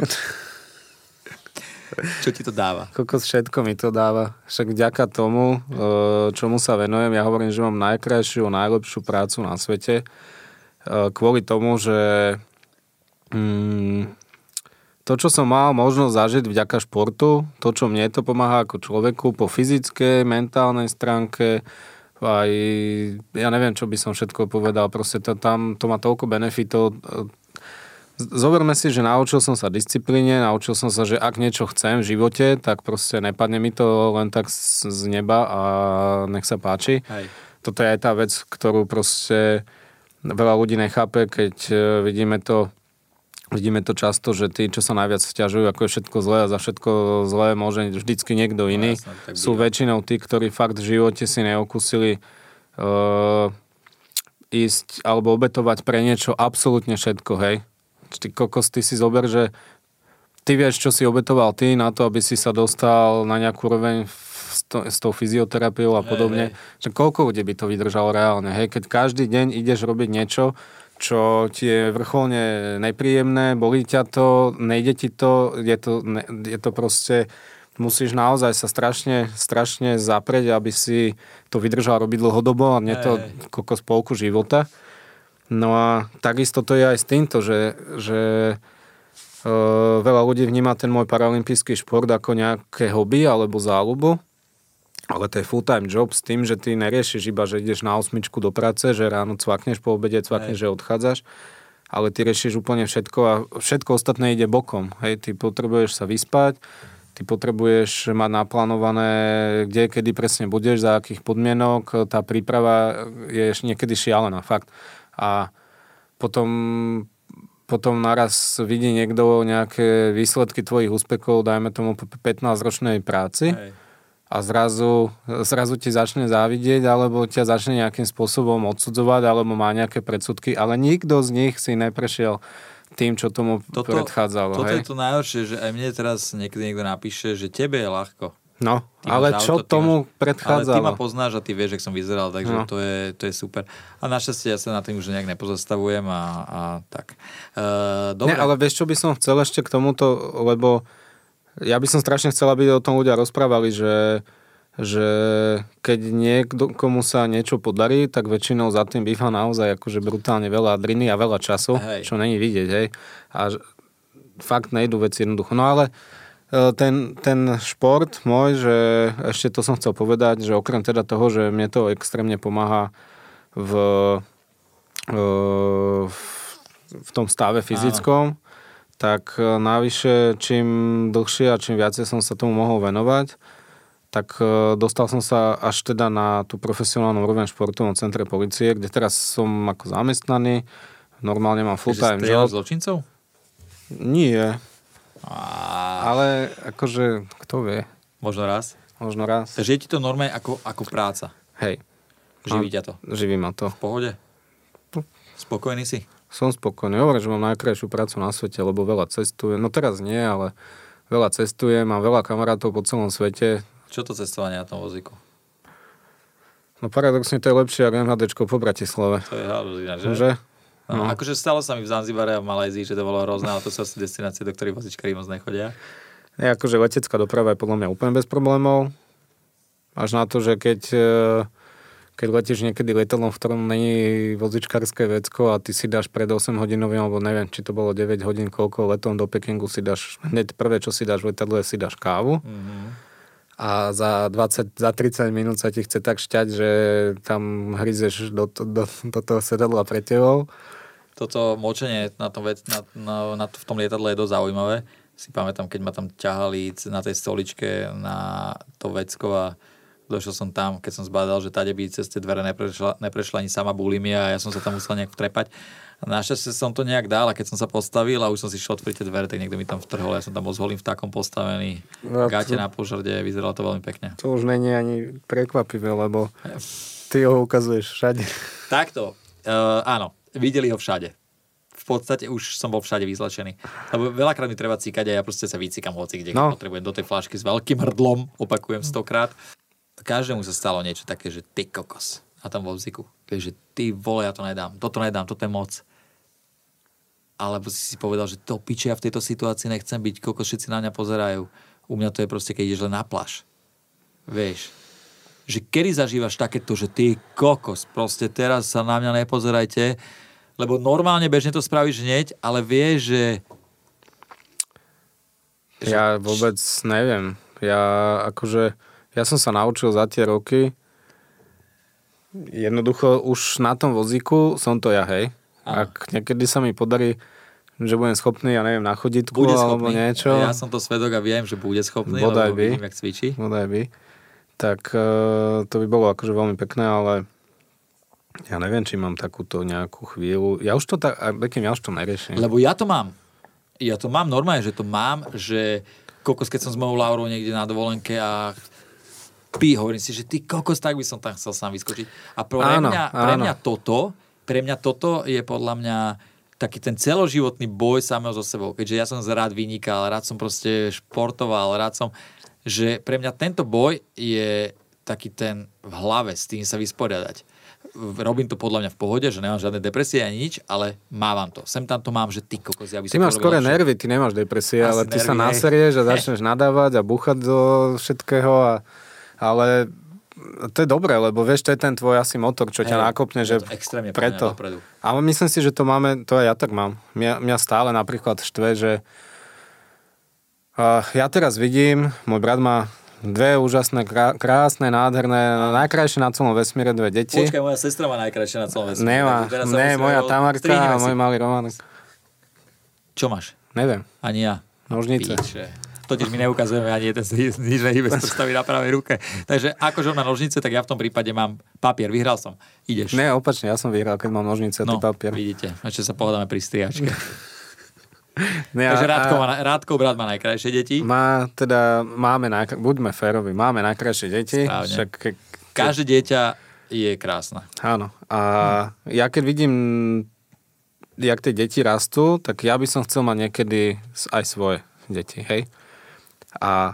Čo ti to dáva? Kokos, všetko mi to dáva. Však vďaka tomu, čomu sa venujem, ja hovorím, že mám najkrajšiu, najlepšiu prácu na svete. Kvôli tomu, že to, čo som mal možnosť zažiť vďaka športu, to, čo mne to pomáha ako človeku po fyzickej, mentálnej stránke, aj ja neviem, čo by som všetko povedal, proste to, tam to má toľko benefitov. Zoberme si, že naučil som sa disciplíne, naučil som sa, že ak niečo chcem v živote, tak proste nepadne mi to len tak z, z neba a nech sa páči. Hej. Toto je aj tá vec, ktorú proste veľa ľudí nechápe, keď vidíme to, vidíme to často, že tí, čo sa najviac sťažujú, ako je všetko zlé a za všetko zlé môže vždycky niekto iný. No, jasne, sú väčšinou tí, ktorí fakt v živote si neokúsili uh, ísť alebo obetovať pre niečo absolútne všetko, hej. Ty kokos, ty si zober, že ty vieš, čo si obetoval ty na to, aby si sa dostal na nejakú úroveň s, to, s tou fyzioterapiou a podobne. Že koľko ľudí by to vydržalo reálne, hej? Keď každý deň ideš robiť niečo, čo ti je vrcholne nepríjemné, bolí ťa to, nejde ti to, je to, je to proste, musíš naozaj sa strašne, strašne zaprieť, aby si to vydržal robiť dlhodobo a nie to kokos polku života. No a takisto to je aj s týmto, že, že e, veľa ľudí vníma ten môj paralympijský šport ako nejaké hobby alebo záľubu, ale to je full-time job s tým, že ty neriešiš iba, že ideš na osmičku do práce, že ráno cvakneš, po obede cvakneš, že odchádzaš, ale ty riešiš úplne všetko a všetko ostatné ide bokom. Hej, ty potrebuješ sa vyspať, ty potrebuješ mať naplánované, kde, kedy presne budeš, za akých podmienok, tá príprava je niekedy šialená, fakt. A potom, potom naraz vidí niekto nejaké výsledky tvojich úspechov, dajme tomu pätnásťročnej práci. Hej. A zrazu, zrazu ti začne závidieť, alebo ťa začne nejakým spôsobom odsudzovať, alebo má nejaké predsudky, ale nikto z nich si neprešiel tým, čo tomu toto, predchádzalo. Toto hej? Je to najhoršie, že aj mne teraz niekedy niekto napíše, že tebe je ľahko. No, ale čo auto, tomu máš, predchádzalo? Ale ty ma poznáš a ty vieš, jak som vyzeral, takže no. to, je, to je super. A našťastie ja sa na tým už nejak nepozastavujem a, a tak. Uh, dobre. Ne, ale vieš, čo by som chcel ešte k tomuto, lebo ja by som strašne chcel, aby o tom ľudia rozprávali, že, že keď niekto, komu sa niečo podarí, tak väčšinou za tým býva naozaj akože brutálne veľa driny a veľa času, hej. Čo není vidieť, hej. A fakt nejdú veci jednoducho. No ale Ten, ten šport môj, že ešte to som chcel povedať, že okrem teda toho, že mne to extrémne pomáha v, v, v tom stave fyzickom, áno. Tak navyše čím dlhšie a čím viacej som sa tomu mohol venovať, tak dostal som sa až teda na tú profesionálnu úroveň v športovom centre polície, kde teraz som ako zamestnaný, normálne mám full-time job. Takže zločincov? Nie. A... Ale akože, kto vie? Možno raz? Možno raz. Takže je ti to normálne ako, ako práca? Hej. Živí ťa to? Živí ma to. V pohode? Spokojný si? Som spokojný. Hovorím, že mám najkrajšiu prácu na svete, lebo veľa cestujem. No teraz nie, ale veľa cestujem, mám veľa kamarátov po celom svete. Čo to cestovanie na tom vozíku? No paradoxne to je lepšie ako MHDčko po Bratislave. To je halúzina, že? Že? No, No. akože stalo sa mi v Zanzibare a v Malézii, že to bolo hrozné, ale to sú asi destinácie, do ktorých vozičkári moc nechodia. Je, akože letecká doprava je podľa mňa úplne bez problémov. Až na to, že keď, keď letíš niekedy letadlom, v ktorom není vozičkárske vecko a ty si dáš pred osem hodinovým, alebo neviem, či to bolo deväť hodín, koľko letom do Pekingu si dáš, hneď prvé, čo si dáš v letadle, si dáš kávu. Mm-hmm. A za dvadsať, za tridsať minút sa ti chce tak šťať, že tam hryzeš do, do, do toho sedadla pre tebou. Toto močenie na tom, na, na, na, v tom lietadle je dosť zaujímavé. Si pamätám, keď ma tam ťahali na tej stoličke na to vecko a došiel som tam, keď som zbadal, že tade by cez tie dvere neprešla, neprešla ani sama bulimia a ja som sa tam musel nejak vtrepať. Našťastie som to nejak dal a keď som sa postavil a už som si šiel otvoriť tie dvere, tak niekto mi tam vtrhol. Ja som tam bol s holým vtákom postavený. No, gáte na požarde, vyzeralo to veľmi pekne. To už není ani prekvapivé, lebo ty ho ukazuješ všade. Takto, uh, áno, videli ho všade. V podstate už som bol všade vyzlečený. Lebo veľakrát mi treba cíkať a ja proste sa vycíkam hoci, kde no. potrebujem do tej fľašky s veľkým hrdlom, opakujem stokrát. Každému sa stalo niečo také, že ty kokos. A tam vo vziku. Že ty vole, ja to nedám. Toto nedám, toto je moc. Alebo si si povedal, že to piče, ja v tejto situácii nechcem byť, kokos, všetci na mňa pozerajú. U mňa to je proste, keď ideš len na pláž. Vieš. Že kedy zažívaš takéto, že ty kokos, proste teraz sa na mňa nepozerajte, lebo normálne bežne to spravíš hneď, ale vieš, že... Ja vôbec neviem. Ja akože... Ja som sa naučil za tie roky, jednoducho už na tom vozíku som to ja, hej. Aha. Ak niekedy sa mi podarí, že budem schopný, ja neviem, na chodítku bude alebo schopný. Niečo. Ja som to svedok a viem, že bude schopný, bodaj lebo by. Vidím, jak cvičí. Bodaj by. Tak uh, to by bolo akože veľmi pekné, ale ja neviem, či mám takúto nejakú chvíľu. Ja už to tak, Bekim, ja už to neriešim. Lebo ja to mám. Ja to mám normálne, že to mám, že kokos, keď som s mojou Laurou niekde na dovolenke a pí, hovorím si, že ty kokos, tak by som tam chcel sám vyskočiť. A pre áno, mňa, pre áno. mňa toto, pre mňa toto je podľa mňa taký ten celoživotný boj samého so sebou. Keďže ja som rád vynikal, rád som proste športoval, rád som, že pre mňa tento boj je taký ten v hlave, s tým sa vysporiadať. Robím to podľa mňa v pohode, že nemám žiadne depresie ani nič, ale mávam to. Sem tam to mám, že ty kokos, ja by som ty máš skore nervy, ty nemáš depresie, asi ale ty nervy, sa naserieš a začneš nadávať a búchať do všetkého a ale to je dobré, lebo vieš, to je ten tvoj asi motor, čo ťa hey, nakopne, že preto. Ale myslím si, že to máme, to aj ja tak mám. Mňa, mňa stále napríklad štve, že uh, ja teraz vidím, môj brat má dve úžasné, krá, krásne, nádherné, najkrajšie na celom vesmíre dve deti. Počkaj, moja sestra má najkrajšie na celom vesmíre. Nemá, ne, moja Tamarka a môj malý Romanek. Čo máš? Neviem. Ani ja. Nožnice. Píče. Totiž my neukazujeme ani jeden nič nehybe z prstavy na pravej ruke. Takže akože na nožnice, tak ja v tom prípade mám papier. Vyhral som. Ideš. Ne, opačne, ja som vyhral, keď mám nožnice a no, ty papier. Vidíte. Ešte sa pohodáme pri striačke. Ne, Takže Rádko, má, Rádko brat má najkrajšie deti. Má, teda máme, najkra... buďme férovi, máme najkrajšie deti. Však, ke... Každé dieťa je krásne. Áno. A hm. ja keď vidím, jak tie deti rastú, tak ja by som chcel mať niekedy aj svoje deti, hej? A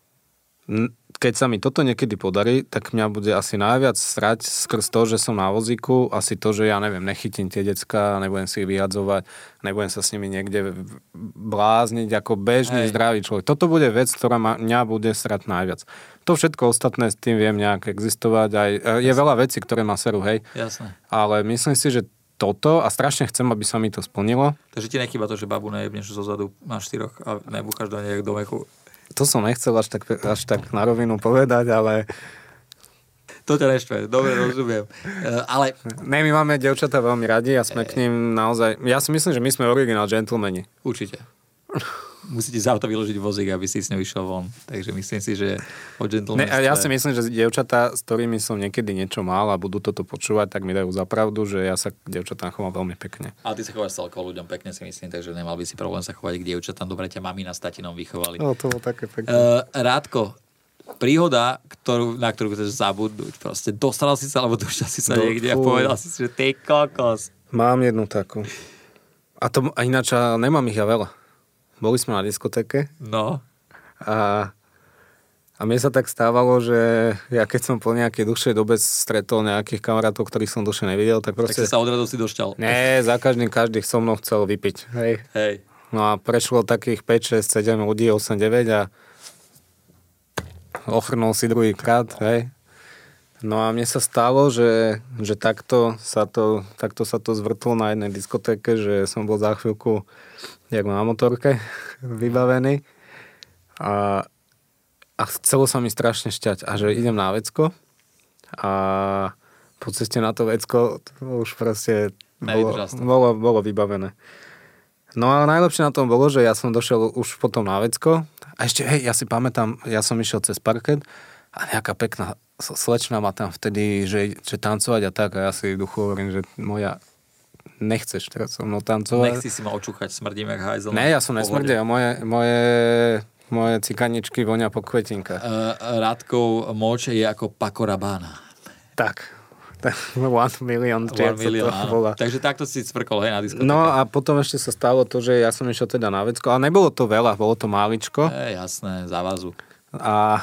keď sa mi toto niekedy podarí, tak mňa bude asi najviac srať skrz to, že som na vozíku, asi to, že ja neviem, nechytím tie decká, nebudem si ich vyhadzovať, nebudem sa s nimi niekde blázniť ako bežný, Hej. zdravý človek. Toto bude vec, ktorá ma, mňa bude srať najviac. To všetko ostatné s tým viem nejak existovať. Aj, je veľa vecí, ktoré ma serú, hej. Jasné. Ale myslím si, že toto a strašne chcem, aby sa mi to splnilo. Takže ti nechýba to, že babu nejebneš zozadu na štyroch a nebúchaš do nejak do mechu. To som nechcel až tak, až tak na rovinu povedať, ale... To ťa neštve, dobre, rozumiem. Uh, ale... Ne, my máme dievčatá veľmi radi a sme k ním naozaj... Ja si myslím, že my sme originál gentlemani. Určite. Musíte za auto vyložiť vozík, aby si s ňou išiel von. Takže myslím si, že o gentlemanstve... Ne, ja si myslím, že dievčatá, s ktorými som niekedy niečo mal a budú toto počúvať, tak mi dajú za pravdu, že ja sa k dievčatám chovám veľmi pekne. A ty sa chováš celkovo ľuďom pekne, si myslím, takže nemal by si problém sa chovať k dievčatám. Dobre ťa mamina s tatinom vychovali. No, to bolo také pekné. Uh, Rádko, príhoda, ktorú, na ktorú chceš zabudnúť. Proste dostal si sa, alebo došiel si sa Do, niekde fú. a povedal si, že ty kokos. Mám jednu takú. A, to, a ináč nemám ich ja veľa. Boli sme na diskotéke. No. A, a A mne sa tak stávalo, že ja keď som po nejakej dlhšej dobe stretol nejakých kamarátov, ktorých som dlhšie nevidel, tak proste... Tak si sa odradu si došťal. Nie, za každým každý so mnou chcel vypiť. Hej. Hej. No a prešlo takých päť, šesť, sedem ľudí, osem, deväť a ochrnul si druhýkrát, hej. No a mne sa stalo, že, že takto, sa to, takto sa to zvrtlo na jednej diskotéke, že som bol za chvíľku jak na motorke vybavený a, a chcelo sa mi strašne šťať a že idem na vecko a po ceste na to vecko to už proste bolo, bolo, bolo vybavené. No a najlepšie na tom bolo, že ja som došiel už potom na vecko a ešte, hej, ja si pamätám, ja som išiel cez parket a nejaká pekná slečna ma tam vtedy, že, že tancovať a tak a ja si v duchu hovorím, že moja, nechceš teraz so mnou tancovať. Nechci si ma očúchať, smrdím jak hajzel. Ne, ja som nesmrdil, moje, moje, moje cikaničky vonia po kvetinkách. Uh, Radkov moč je ako Paco Rabanne. Tak. One million, One million to bola. Takže takto si cvrkol, hej, na diskotéke. No a potom ešte sa stalo to, že ja som išiel teda na vecko, ale nebolo to veľa, bolo to máličko. Je, jasné, závazu. A,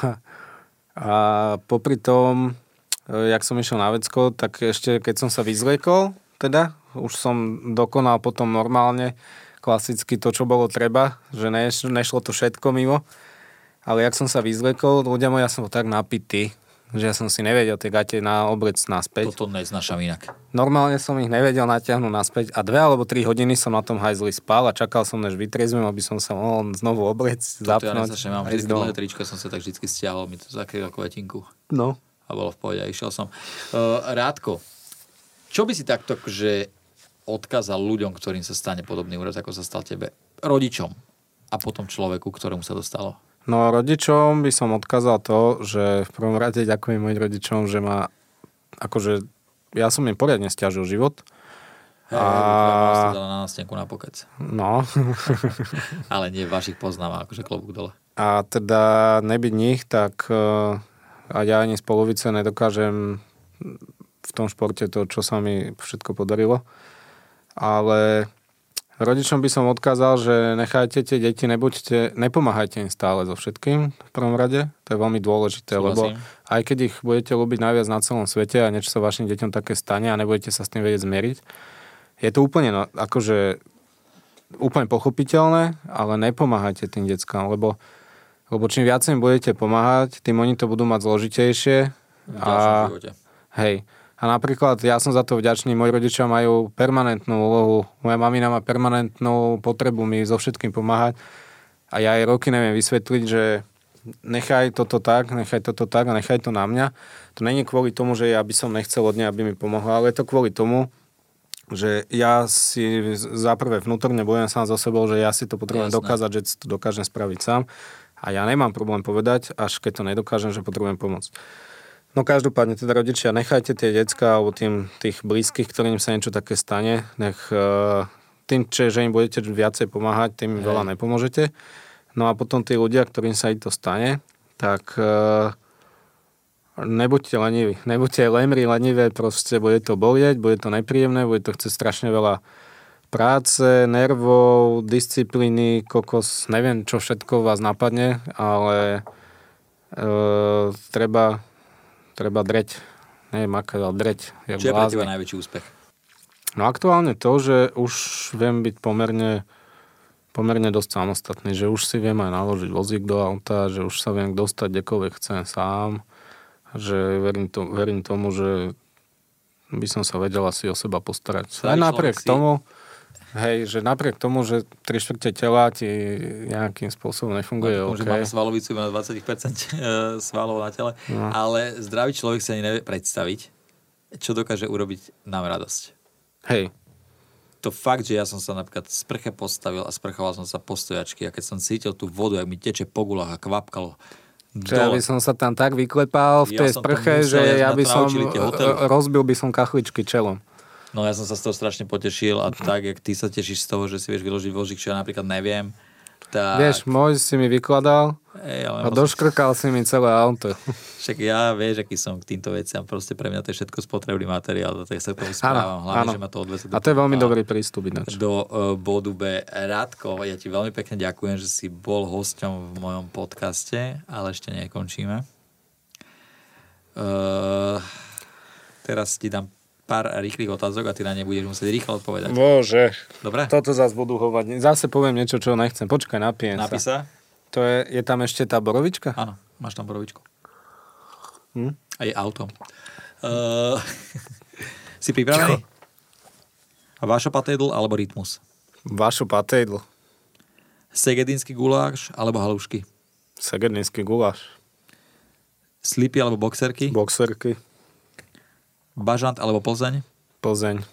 a popri tom, jak som išiel na vecko, tak ešte keď som sa vyzliekol, teda, už som dokonal potom normálne, klasicky to, čo bolo treba, že neš, nešlo to všetko mimo, ale jak som sa vyzliekol, ľudia moji, ja som bol tak napitý, že ja som si nevedel tie gate na obrec naspäť. Toto neznašam inak. Normálne som ich nevedel natiahnuť naspäť a dve alebo tri hodiny som na tom hajzli spal a čakal som, než vytriezvem, aby som sa mohol znovu obrec, zapnúť. Toto ja neznašam, mám vždy dlhé tričko, som sa tak vždy stiahol, mi to zakrylo kvetinku. No. A bolo v pohode, išiel som. Uh, Rádko, čo by si takto, že odkázal ľuďom, ktorým sa stane podobný úraz, ako sa stal tebe? Rodičom a potom človeku, ktorému sa dostalo? No rodičom by som odkázal to, že v prvom rade ďakujem mojim rodičom, že ma, akože, ja som im poriadne stiažil život. Hej, a... dala na nástenku na pokec. No. Ale nie vašich poznáva, akože klobúk dole. A teda nebyť nich, tak a ja ani z polovice nedokážem v tom športe to, čo sa mi všetko podarilo. Ale rodičom by som odkázal, že nechajte tie deti, nebuďte, nepomáhajte im stále so všetkým v prvom rade. To je veľmi dôležité, Súhlasím. Lebo aj keď ich budete ľúbiť najviac na celom svete a niečo sa vašim deťom také stane a nebudete sa s tým vedieť zmieriť, je to úplne, no, akože úplne pochopiteľné, ale nepomáhajte tým deckám, lebo, lebo čím viac im budete pomáhať, tým oni to budú mať zložitejšie. V ďalšom živote. Hej. A napríklad ja som za to vďačný, moji rodičia majú permanentnú úlohu, moja mamina má permanentnú potrebu mi so všetkým pomáhať a ja jej roky neviem vysvetliť, že nechaj toto tak, nechaj toto tak a nechaj to na mňa. To není kvôli tomu, že ja by som nechcel od nej, aby mi pomohla, ale je to kvôli tomu, že ja si zaprvé vnútorne bojujem sám za sebou, že ja si to potrebujem Jasné. dokázať, že si to dokážem spraviť sám a ja nemám problém povedať, až keď to nedokážem, že potrebujem pomôcť. No každopádne, teda rodičia, nechajte tie decká alebo tým, tých blízkych, ktorým sa niečo také stane, nech uh, tým, že im budete viacej pomáhať, tým im veľa nepomôžete. No a potom tí ľudia, ktorým sa im to stane, tak uh, nebuďte leniví. Nebuďte lemri, lenivé, proste bude to bolieť, bude to nepríjemné, bude to chcieť strašne veľa práce, nervov, disciplíny, kokos, neviem, čo všetko vás napadne, ale uh, treba... treba dreť, nie makať, ale dreť. Čo je pre teba najväčší úspech? No aktuálne to, že už viem byť pomerne, pomerne dosť samostatný, že už si viem aj naložiť vozík do auta, že už sa viem dostať kdekoľvek chcem sám, že verím, to, verím tomu, že by som sa vedel asi o seba postarať. Aj napriek tomu, hej, že napriek tomu, že tri štvrte tela ti nejakým spôsobom nefunguje, no, okay. Že máme svalovicu iba na dvadsať percent svalov na tele, no. Ale zdravý človek sa ani nevie predstaviť, čo dokáže urobiť nám radosť. Hej. To fakt, že ja som sa napríklad sprche postavil a sprchoval som sa po stojačky a keď som cítil tú vodu, jak mi teče po gulách a kvapkalo Čo ja by som sa tam tak vyklepal v tej ja sprche, musel, že ja by som rozbil by som kachličky čelom. No ja som sa z toho strašne potešil a tak, jak ty sa tešíš z toho, že si vieš vyložiť vozík, čo ja napríklad neviem. Tak. Vieš, môj si mi vykladal Ej, a doškrkal si mi celé auto. Však ja vieš, aký som k týmto veciam. Proste pre mňa to je všetko spotrebný materiál, tak sa k tomu správam. Hlavne, áno. Že ma to odveze do... A to je veľmi dobrý prístup ináč. Do uh, bodu B. Rádko, ja ti veľmi pekne ďakujem, že si bol hosťom v mojom podcaste, ale ešte nekončíme. Uh, teraz ti dám pár rýchlych otázok a ty na ne budeš musieť rýchlo odpovedať. Bože. Dobre? Toto zase budú hovať. Zase poviem niečo, čo nechcem. Počkaj, napijem sa. Napísa? To je, je tam ešte tá borovička? Áno, máš tam borovičku. Hm? A je autom. Uh, si pripravený? Vašo patédl alebo rytmus? Vašo patédl. Segedinský guláš alebo halušky? Segedinský guláš. Slipy alebo boxerky? Boxerky. Bažant alebo Plzeň? Plzeň.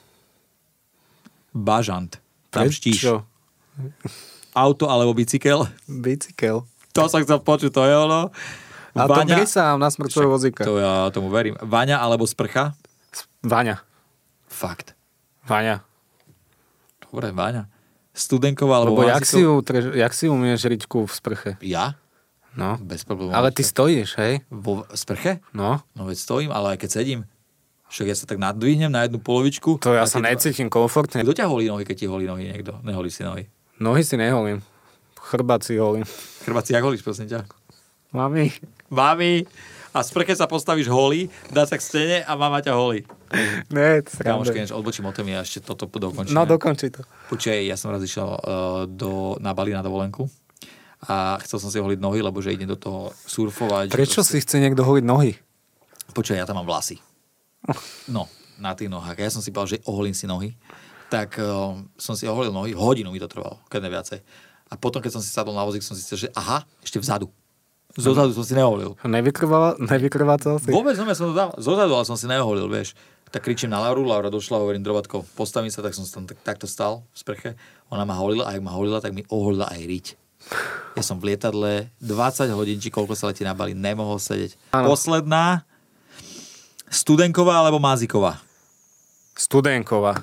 Bažant. Tam štíš. Čo? Auto alebo bicykel? Bicykel. To som chcel počuť, to je ono. A to brysám na smrť svojho vozíka. To ja tomu verím. Vaňa alebo sprcha? Vaňa. Fakt. Vaňa. Dobre, Vaňa. Studenková alebo Lebo jak si, ju, jak si umieš riťku v sprche? Ja? No. Bez problémov. Ale ty stojíš, hej? Vo sprche? No. No veď stojím, ale aj keď sedím. Však ja sa tak nadvihnem na jednu polovičku. To ja sa necítim komfortne. Kto ťa holí nohy, keď ti holí nohy niekto? Neholí si nohy. Nohy si neholím. Chrbát si holím. Chrbát si jak holíš, prosím ťa? Mami. Mami. A z sprche sa postavíš holý, dá sa k stene a mama ťa holí. Ne, to Kamoške, než odbočím o témy a ešte toto dokončíme. No, dokončí to. Počkaj, ja som raz išiel uh, do, na Bali na dovolenku a chcel som si holiť nohy, lebo že idem do toho surfovať. Prečo proste... si chce niekto holiť nohy? Počkaj, ja tam mám vlasy. No, na tých nohách. A ja som si povedal, že oholím si nohy. Tak uh, som si oholil nohy, hodinu mi to trvalo, keď ne viacej. A potom, keď som si sadol na vozík, som si chcel, že aha, ešte vzadu. Zozadu som si neoholil. Nevykrvácal si? Vôbec, no, ja som to dal. Zozadu, ale som si neoholil, vieš. Tak kričím na Lauru, Laura došla, hovorím, Drobatko, postavím sa, tak som tam tak, takto stal v sprche. Ona ma holila a ak ma holila, tak mi oholila aj riť. Ja som v lietadle dvadsať hodín, či koľko sa letí na Bali, nemohol sedieť. Ano. Posledná. Studenková alebo Máziková? Studenková.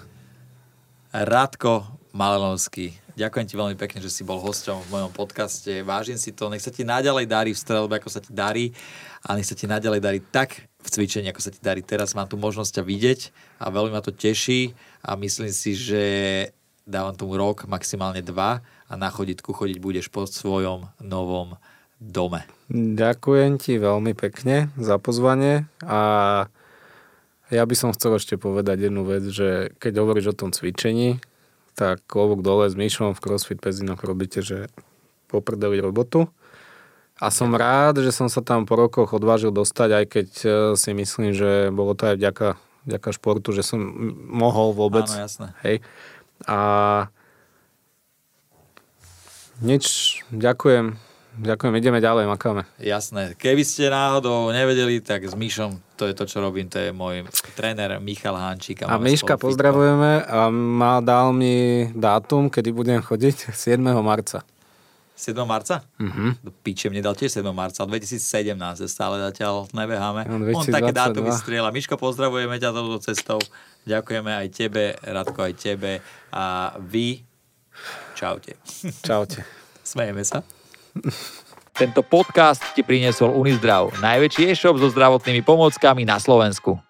Rádko Malenovský. Ďakujem ti veľmi pekne, že si bol hosťom v mojom podcaste. Vážim si to. Nech sa ti naďalej darí v streľbe, ako sa ti darí. A nech sa ti naďalej darí tak v cvičení, ako sa ti darí teraz. Mám tu možnosť ťa vidieť a veľmi ma to teší. A myslím si, že dávam tomu rok, maximálne dva. A na chodítku chodiť budeš po svojom novom dome. Ďakujem ti veľmi pekne za pozvanie. A ja by som chcel ešte povedať jednu vec, že keď hovoríš o tom cvičení, tak klobúk dole s Míšom v CrossFit Pezinoch robíte, že poprdeli robotu. A som rád, že som sa tam po rokoch odvážil dostať, aj keď si myslím, že bolo to aj vďaka, vďaka športu, že som mohol vôbec. Áno, jasné. Hej. A nič, ďakujem. Ďakujem, ideme ďalej, makáme. Jasné. Keby ste náhodou nevedeli, tak s Míšom, to je to, čo robím, to je môj tréner Michal Hančík. A, a Míška pozdravujeme a má, dal mi dátum, kedy budem chodiť, siedmeho marca. siedmeho marca? Mhm. Do piče, mne dal tiež siedmeho marca, dvetisícsedemnásť, stále zatiaľ nebeháme. No, On také dátumy strieľa. Miško, pozdravujeme ťa touto cestou. Ďakujeme aj tebe, Radko, aj tebe. A vy, čaute. Čaute. Smejeme sa. Tento podcast ti priniesol Unizdrav, najväčší e-shop so zdravotnými pomôckami na Slovensku.